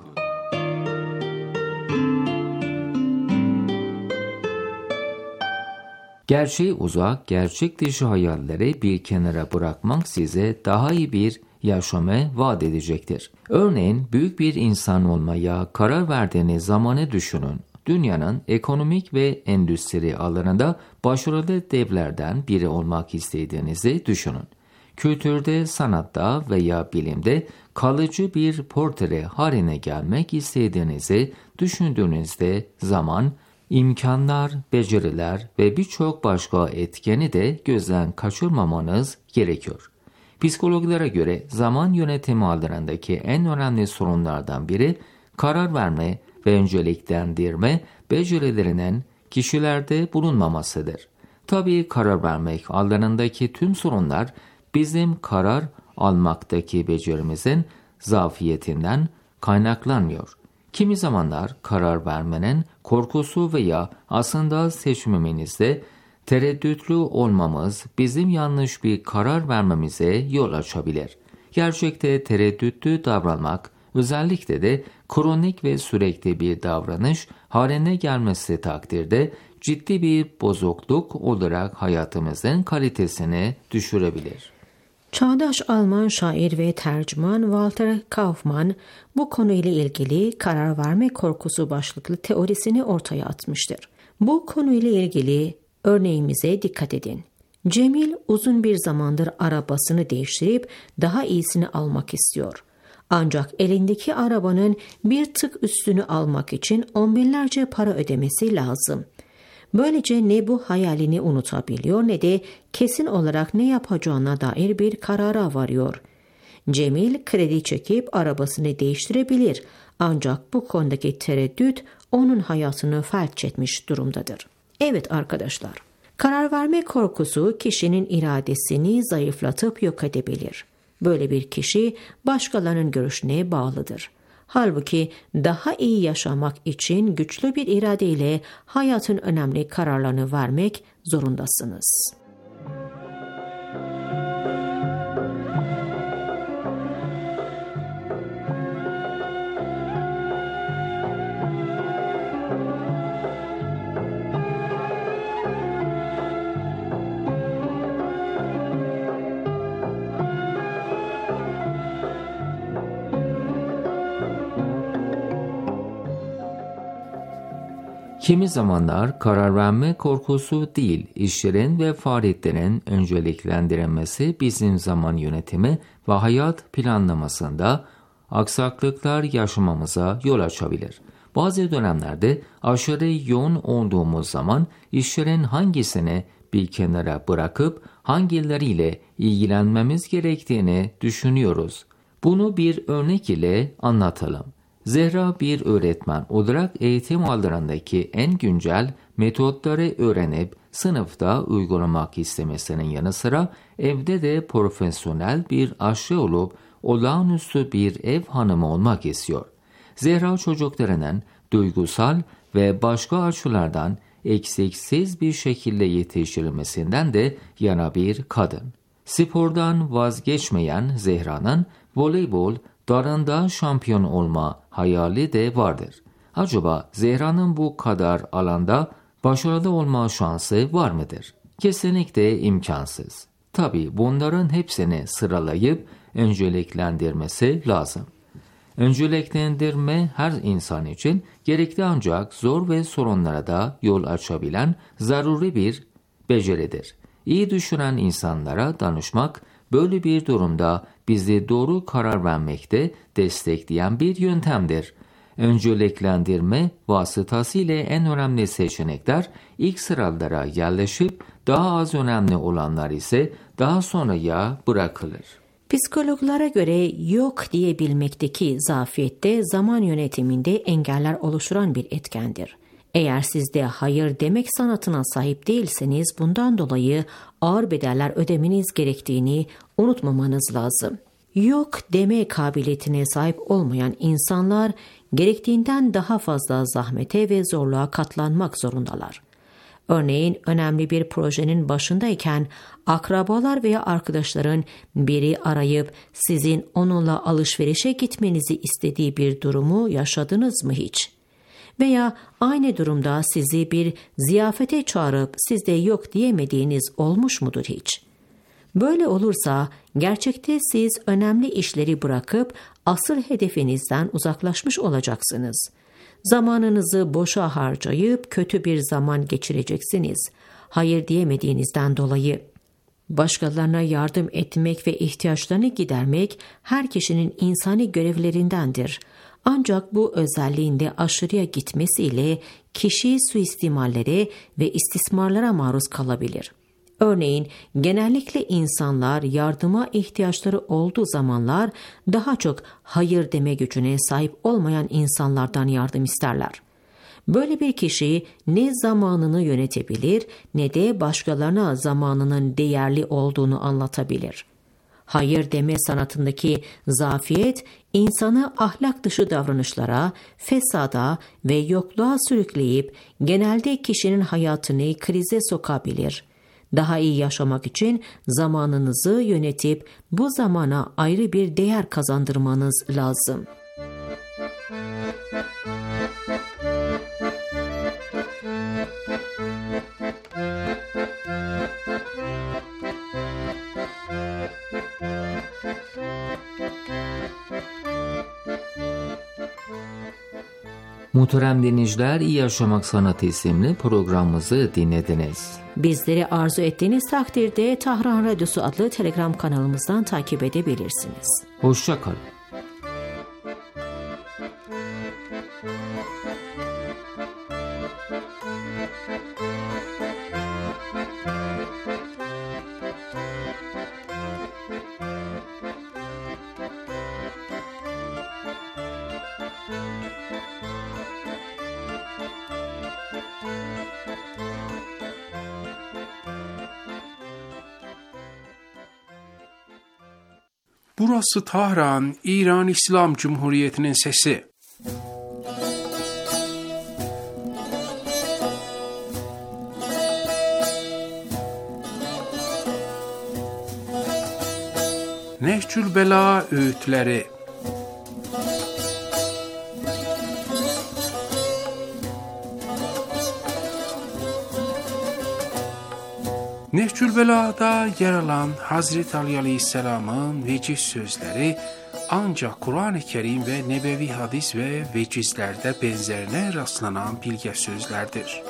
Gerçeği uzak, gerçek dışı hayalleri bir kenara bırakmak size daha iyi bir yaşamı vaat edecektir. Örneğin büyük bir insan olmaya karar verdiğiniz zamanı düşünün. Dünyanın ekonomik ve endüstri alanında başarılı devlerden biri olmak istediğinizi düşünün. Kültürde, sanatta veya bilimde kalıcı bir portre haline gelmek istediğinizi düşündüğünüzde zaman, imkanlar, beceriler ve birçok başka etkeni de gözden kaçırmamanız gerekiyor. Psikologlara göre zaman yönetimi alanındaki en önemli sorunlardan biri karar verme ve önceliklendirme becerilerinin kişilerde bulunmamasıdır. Tabii karar vermek alanındaki tüm sorunlar bizim karar almaktaki becerimizin zafiyetinden kaynaklanmıyor. Kimi zamanlar karar vermenin korkusu veya aslında seçiminizde tereddütlü olmamız bizim yanlış bir karar vermemize yol açabilir. Gerçekte tereddütlü davranmak, özellikle de kronik ve sürekli bir davranış haline gelmesi takdirde ciddi bir bozukluk olarak hayatımızın kalitesini düşürebilir. Çağdaş Alman şair ve tercüman Walter Kaufmann bu konuyla ilgili karar verme korkusu başlıklı teorisini ortaya atmıştır. Bu konuyla ilgili örneğimize dikkat edin. Cemil uzun bir zamandır arabasını değiştirip daha iyisini almak istiyor. Ancak elindeki arabanın bir tık üstünü almak için on binlerce para ödemesi lazım. Böylece ne bu hayalini unutabiliyor ne de kesin olarak ne yapacağına dair bir karara varıyor. Cemil kredi çekip arabasını değiştirebilir ancak bu konudaki tereddüt onun hayatını felç etmiş durumdadır. Evet arkadaşlar, karar verme korkusu kişinin iradesini zayıflatıp yok edebilir. Böyle bir kişi başkalarının görüşüne bağlıdır. Halbuki daha iyi yaşamak için güçlü bir iradeyle hayatın önemli kararlarını vermek zorundasınız. Kimi zamanlar karar verme korkusu değil, işlerin ve faaliyetlerin önceliklendirilmesi bizim zaman yönetimi ve hayat planlamasında aksaklıklar yaşamamıza yol açabilir. Bazı dönemlerde aşırı yoğun olduğumuz zaman işlerin hangisini bir kenara bırakıp hangileriyle ilgilenmemiz gerektiğini düşünüyoruz. Bunu bir örnek ile anlatalım. Zehra bir öğretmen olarak eğitim alanındaki en güncel metotları öğrenip sınıfta uygulamak istemesinin yanı sıra evde de profesyonel bir aşçı olup olağanüstü bir ev hanımı olmak istiyor. Zehra çocuklarının duygusal ve başka açılardan eksiksiz bir şekilde yetiştirilmesinden de yana bir kadın. Spordan vazgeçmeyen Zehra'nın voleybol dalında şampiyon olma hayali de vardır. Acaba Zehra'nın bu kadar alanda başarılı olma şansı var mıdır? Kesinlikle imkansız. Tabii bunların hepsini sıralayıp önceliklendirmesi lazım. Önceliklendirme her insan için gerekli ancak zor ve sorunlara da yol açabilen zaruri bir beceridir. İyi düşünen insanlara danışmak, böyle bir durumda bizi doğru karar vermekte destekleyen bir yöntemdir. Önceliklendirme vasıtasıyla en önemli seçenekler ilk sıralara yerleşip daha az önemli olanlar ise daha sonraya bırakılır. Psikologlara göre yok diyebilmekteki zafiyet de zaman yönetiminde engeller oluşturan bir etkendir. Eğer siz de hayır demek sanatına sahip değilseniz bundan dolayı ağır bedeller ödemeniz gerektiğini unutmamanız lazım. Yok deme kabiliyetine sahip olmayan insanlar gerektiğinden daha fazla zahmete ve zorluğa katlanmak zorundalar. Örneğin önemli bir projenin başındayken akrabalar veya arkadaşların biri arayıp sizin onunla alışverişe gitmenizi istediği bir durumu yaşadınız mı hiç? Veya aynı durumda sizi bir ziyafete çağırıp sizde yok diyemediğiniz olmuş mudur hiç? Böyle olursa gerçekte siz önemli işleri bırakıp asıl hedefinizden uzaklaşmış olacaksınız. Zamanınızı boşa harcayıp kötü bir zaman geçireceksiniz. Hayır diyemediğinizden dolayı. Başkalarına yardım etmek ve ihtiyaçlarını gidermek her kişinin insani görevlerindendir. Ancak bu özelliğinde aşırıya gitmesiyle kişi suistimallere ve istismarlara maruz kalabilir. Örneğin genellikle insanlar yardıma ihtiyaçları olduğu zamanlar daha çok hayır deme gücüne sahip olmayan insanlardan yardım isterler. Böyle bir kişi ne zamanını yönetebilir ne de başkalarına zamanının değerli olduğunu anlatabilir. Hayır deme sanatındaki zafiyet insanı ahlak dışı davranışlara, fesada ve yokluğa sürükleyip genelde kişinin hayatını krize sokabilir. Daha iyi yaşamak için zamanınızı yönetip bu zamana ayrı bir değer kazandırmanız lazım. Muhterem dinleyiciler, İyi Yaşamak Sanatı isimli programımızı dinlediniz. Bizleri arzu ettiğiniz takdirde Tahran Radyosu adlı Telegram kanalımızdan takip edebilirsiniz. Hoşça kalın. Burası Tahran, İran İslam Cumhuriyeti'nin sesi. Nehcül Bela öğütleri. Nehcül Bela'da yer alan Hazreti Ali Aleyhisselam'ın veciz sözleri ancak Kur'an-ı Kerim ve nebevi hadis ve vecizlerde benzerine rastlanan bilge sözlerdir.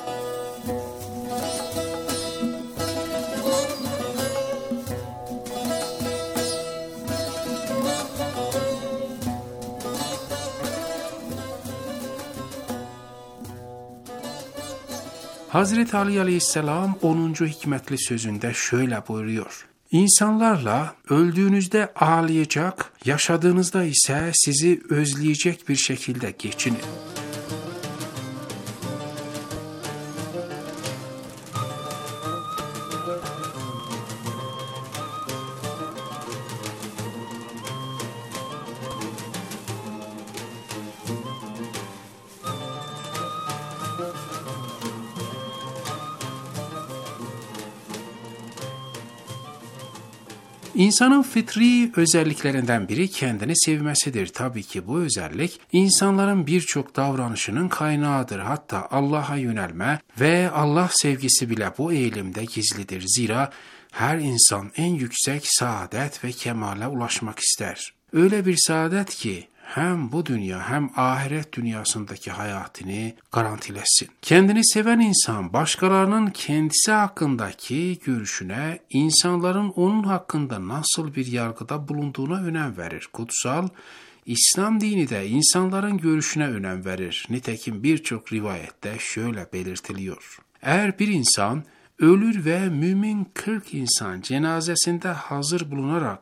Hazreti Ali Aleyhisselam onuncu hikmetli sözünde şöyle buyuruyor. İnsanlarla öldüğünüzde ağlayacak, yaşadığınızda ise sizi özleyecek bir şekilde geçinin. İnsanın fıtri özelliklerinden biri kendini sevmesidir. Tabii ki bu özellik insanların birçok davranışının kaynağıdır. Hatta Allah'a yönelme ve Allah sevgisi bile bu eğilimde gizlidir. Zira her insan en yüksek saadet ve kemale ulaşmak ister. Öyle bir saadet ki hem bu dünya hem ahiret dünyasındaki hayatını garantilesin. Kendini seven insan başkalarının kendisi hakkındaki görüşüne, insanların onun hakkında nasıl bir yargıda bulunduğuna önem verir. Kutsal İslam dini de insanların görüşüne önem verir. Nitekim birçok rivayette şöyle belirtiliyor. Eğer bir insan ölür ve mümin kırk insan cenazesinde hazır bulunarak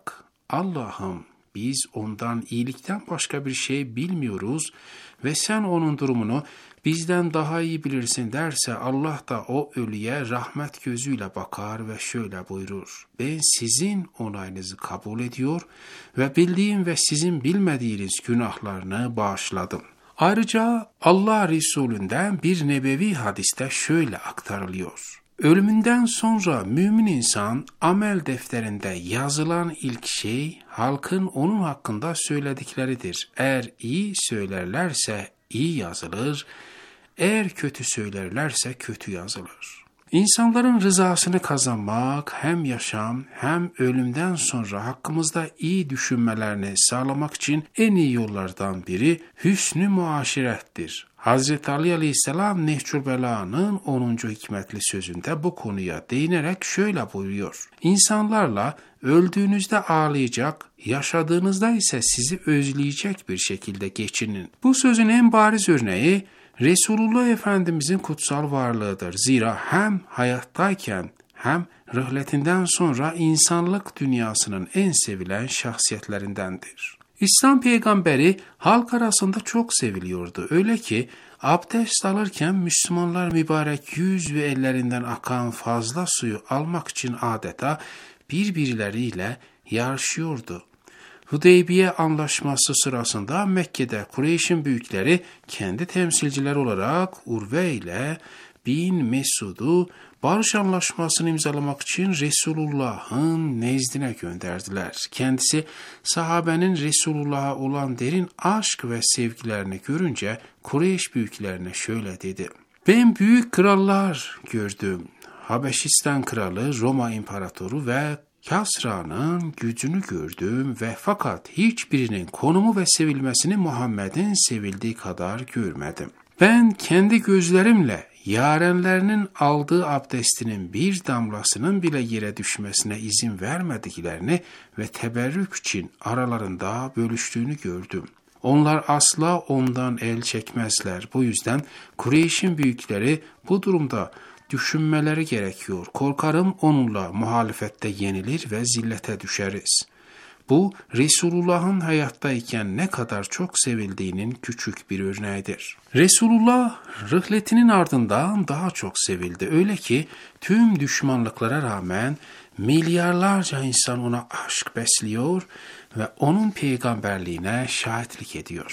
Allah'ım biz ondan iyilikten başka bir şey bilmiyoruz ve sen onun durumunu bizden daha iyi bilirsin derse Allah da o ölüye rahmet gözüyle bakar ve şöyle buyurur. Ben sizin onayınızı kabul ediyor ve bildiğim ve sizin bilmediğiniz günahlarını bağışladım. Ayrıca Allah Resulünden bir nebevi hadiste şöyle aktarılıyor. Ölümünden sonra mümin insan amel defterinde yazılan ilk şey halkın onun hakkında söyledikleridir. Eğer iyi söylerlerse iyi yazılır, eğer kötü söylerlerse kötü yazılır. İnsanların rızasını kazanmak hem yaşam hem ölümden sonra hakkımızda iyi düşünmelerini sağlamak için en iyi yollardan biri hüsnü muaşirettir. Hazreti Ali Aleyhisselam Nehcül Belâ'nın onuncu hikmetli sözünde bu konuya değinerek şöyle buyuruyor. İnsanlarla öldüğünüzde ağlayacak, yaşadığınızda ise sizi özleyecek bir şekilde geçinin. Bu sözün en bariz örneği Resulullah Efendimizin kutsal varlığıdır. Zira hem hayattayken hem rıhletinden sonra insanlık dünyasının en sevilen şahsiyetlerindendir. İslam peygamberi halk arasında çok seviliyordu. Öyle ki abdest alırken Müslümanlar mübarek yüz ve ellerinden akan fazla suyu almak için adeta birbirleriyle yarışıyordu. Hudeybiye anlaşması sırasında Mekke'de Kureyş'in büyükleri kendi temsilciler olarak Urve ile bin Mesud'u barış anlaşmasını imzalamak için Resulullah'ın nezdine gönderdiler. Kendisi sahabenin Resulullah'a olan derin aşk ve sevgilerini görünce Kureyş büyüklerine şöyle dedi. Ben büyük krallar gördüm. Habeşistan kralı, Roma imparatoru ve Kasra'nın gücünü gördüm ve fakat hiçbirinin konumu ve sevilmesini Muhammed'in sevildiği kadar görmedim. Ben kendi gözlerimle yarenlerinin aldığı abdestinin bir damlasının bile yere düşmesine izin vermediklerini ve teberrük için aralarında bölüştüğünü gördüm. Onlar asla ondan el çekmezler. Bu yüzden Kureyş'in büyükleri bu durumda düşünmeleri gerekiyor. Korkarım onunla muhalefette yenilir ve zillete düşeriz. Bu, Resulullah'ın hayattayken ne kadar çok sevildiğinin küçük bir örneğidir. Resulullah, rıhletinin ardından daha çok sevildi. Öyle ki tüm düşmanlıklara rağmen milyarlarca insan ona aşk besliyor ve onun peygamberliğine şahitlik ediyor.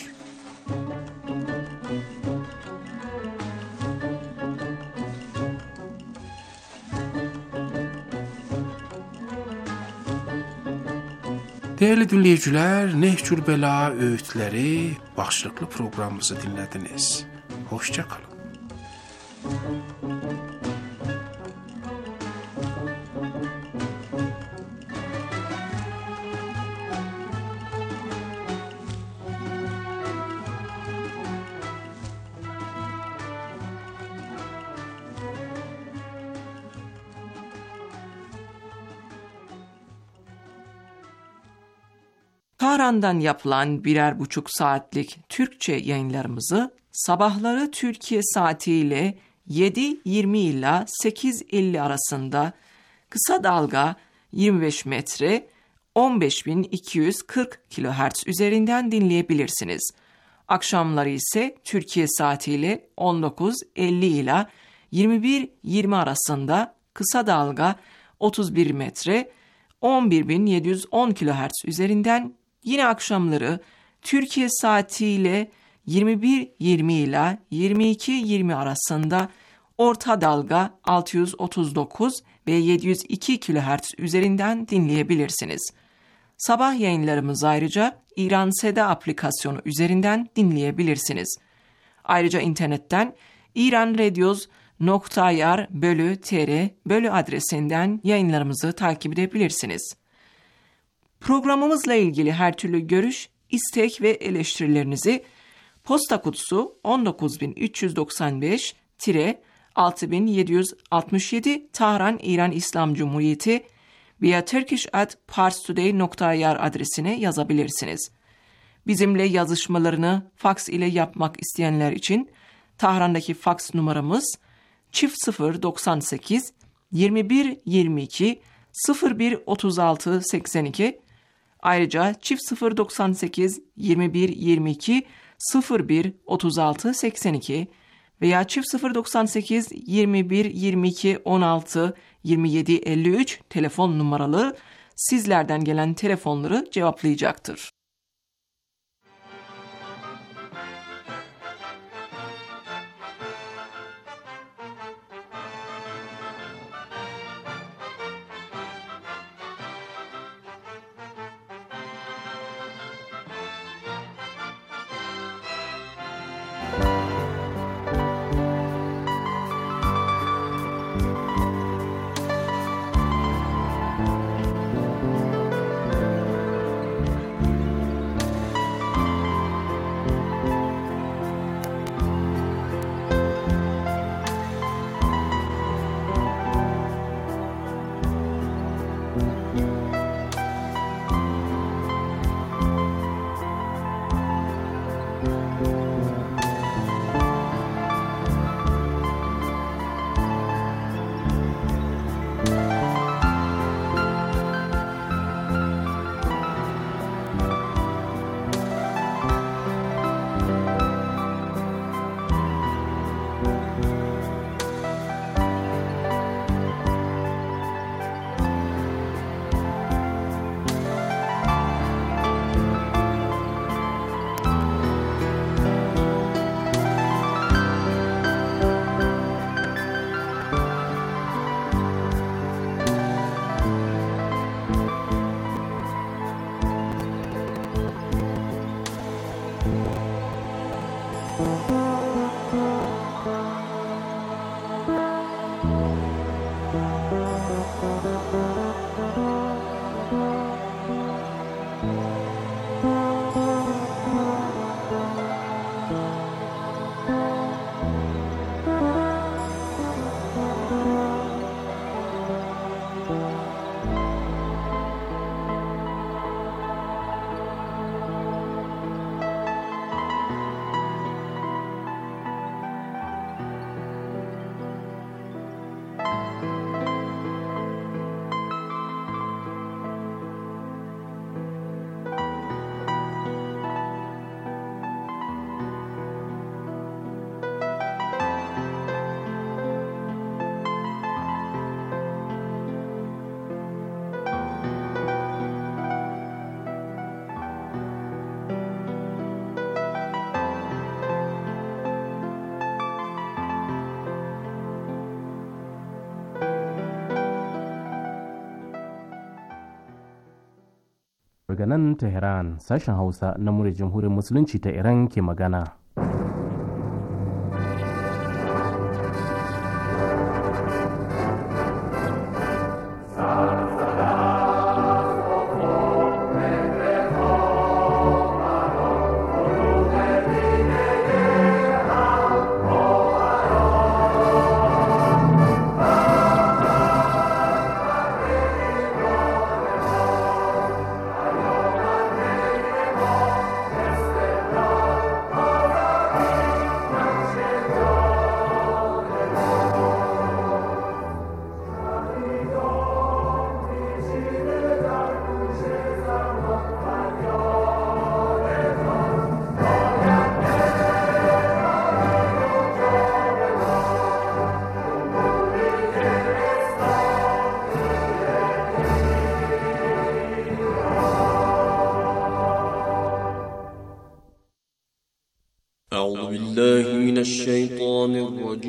Değerli dinleyiciler, Nehcül Belâ öğütleri başlıklı programımızı dinlediniz. Hoşça kalın. Tahran'dan yapılan birer buçuk saatlik Türkçe yayınlarımızı sabahları Türkiye saatiyle yedi yirmi ila sekiz elli arasında kısa dalga yirmi beş metre on beş bin iki yüz kırk kilohertz üzerinden dinleyebilirsiniz. Akşamları ise Türkiye saatiyle on dokuz elli ila yirmi bir yirmi arasında kısa dalga otuz bir metre on bir bin yedi yüz on kilohertz üzerinden, yine akşamları Türkiye saatiyle yirmi bir yirmi ila yirmi iki yirmi arasında orta dalga altı yüz otuz dokuz ve yedi yüz iki kilohertz üzerinden dinleyebilirsiniz. Sabah yayınlarımızı ayrıca İran Seda aplikasyonu üzerinden dinleyebilirsiniz. Ayrıca internetten iranradios nokta i r bölü tr bölü adresinden yayınlarımızı takip edebilirsiniz. Programımızla ilgili her türlü görüş, istek ve eleştirilerinizi posta kutusu on dokuz bin üç yüz doksan beş altı bin yedi yüz altmış yedi Tahran İran İslam Cumhuriyeti veya turkish at parstoday nokta i r adresine yazabilirsiniz. Bizimle yazışmalarını faks ile yapmak isteyenler için Tahran'daki faks numaramız çift sıfır doksan sekiz yirmi bir yirmi iki sıfır bir otuz altı seksen iki. Ayrıca çift sıfır doksan sekiz yirmi bir yirmi iki sıfır bir otuz altı seksen iki veya çift sıfır doksan sekiz yirmi bir yirmi iki on altı yirmi yedi elli üç telefon numaralı sizlerden gelen telefonları cevaplayacaktır. Daga nan Tehran, sashen Hausa na muryar Jamhuriyar Musulunci ta Iran ke magana.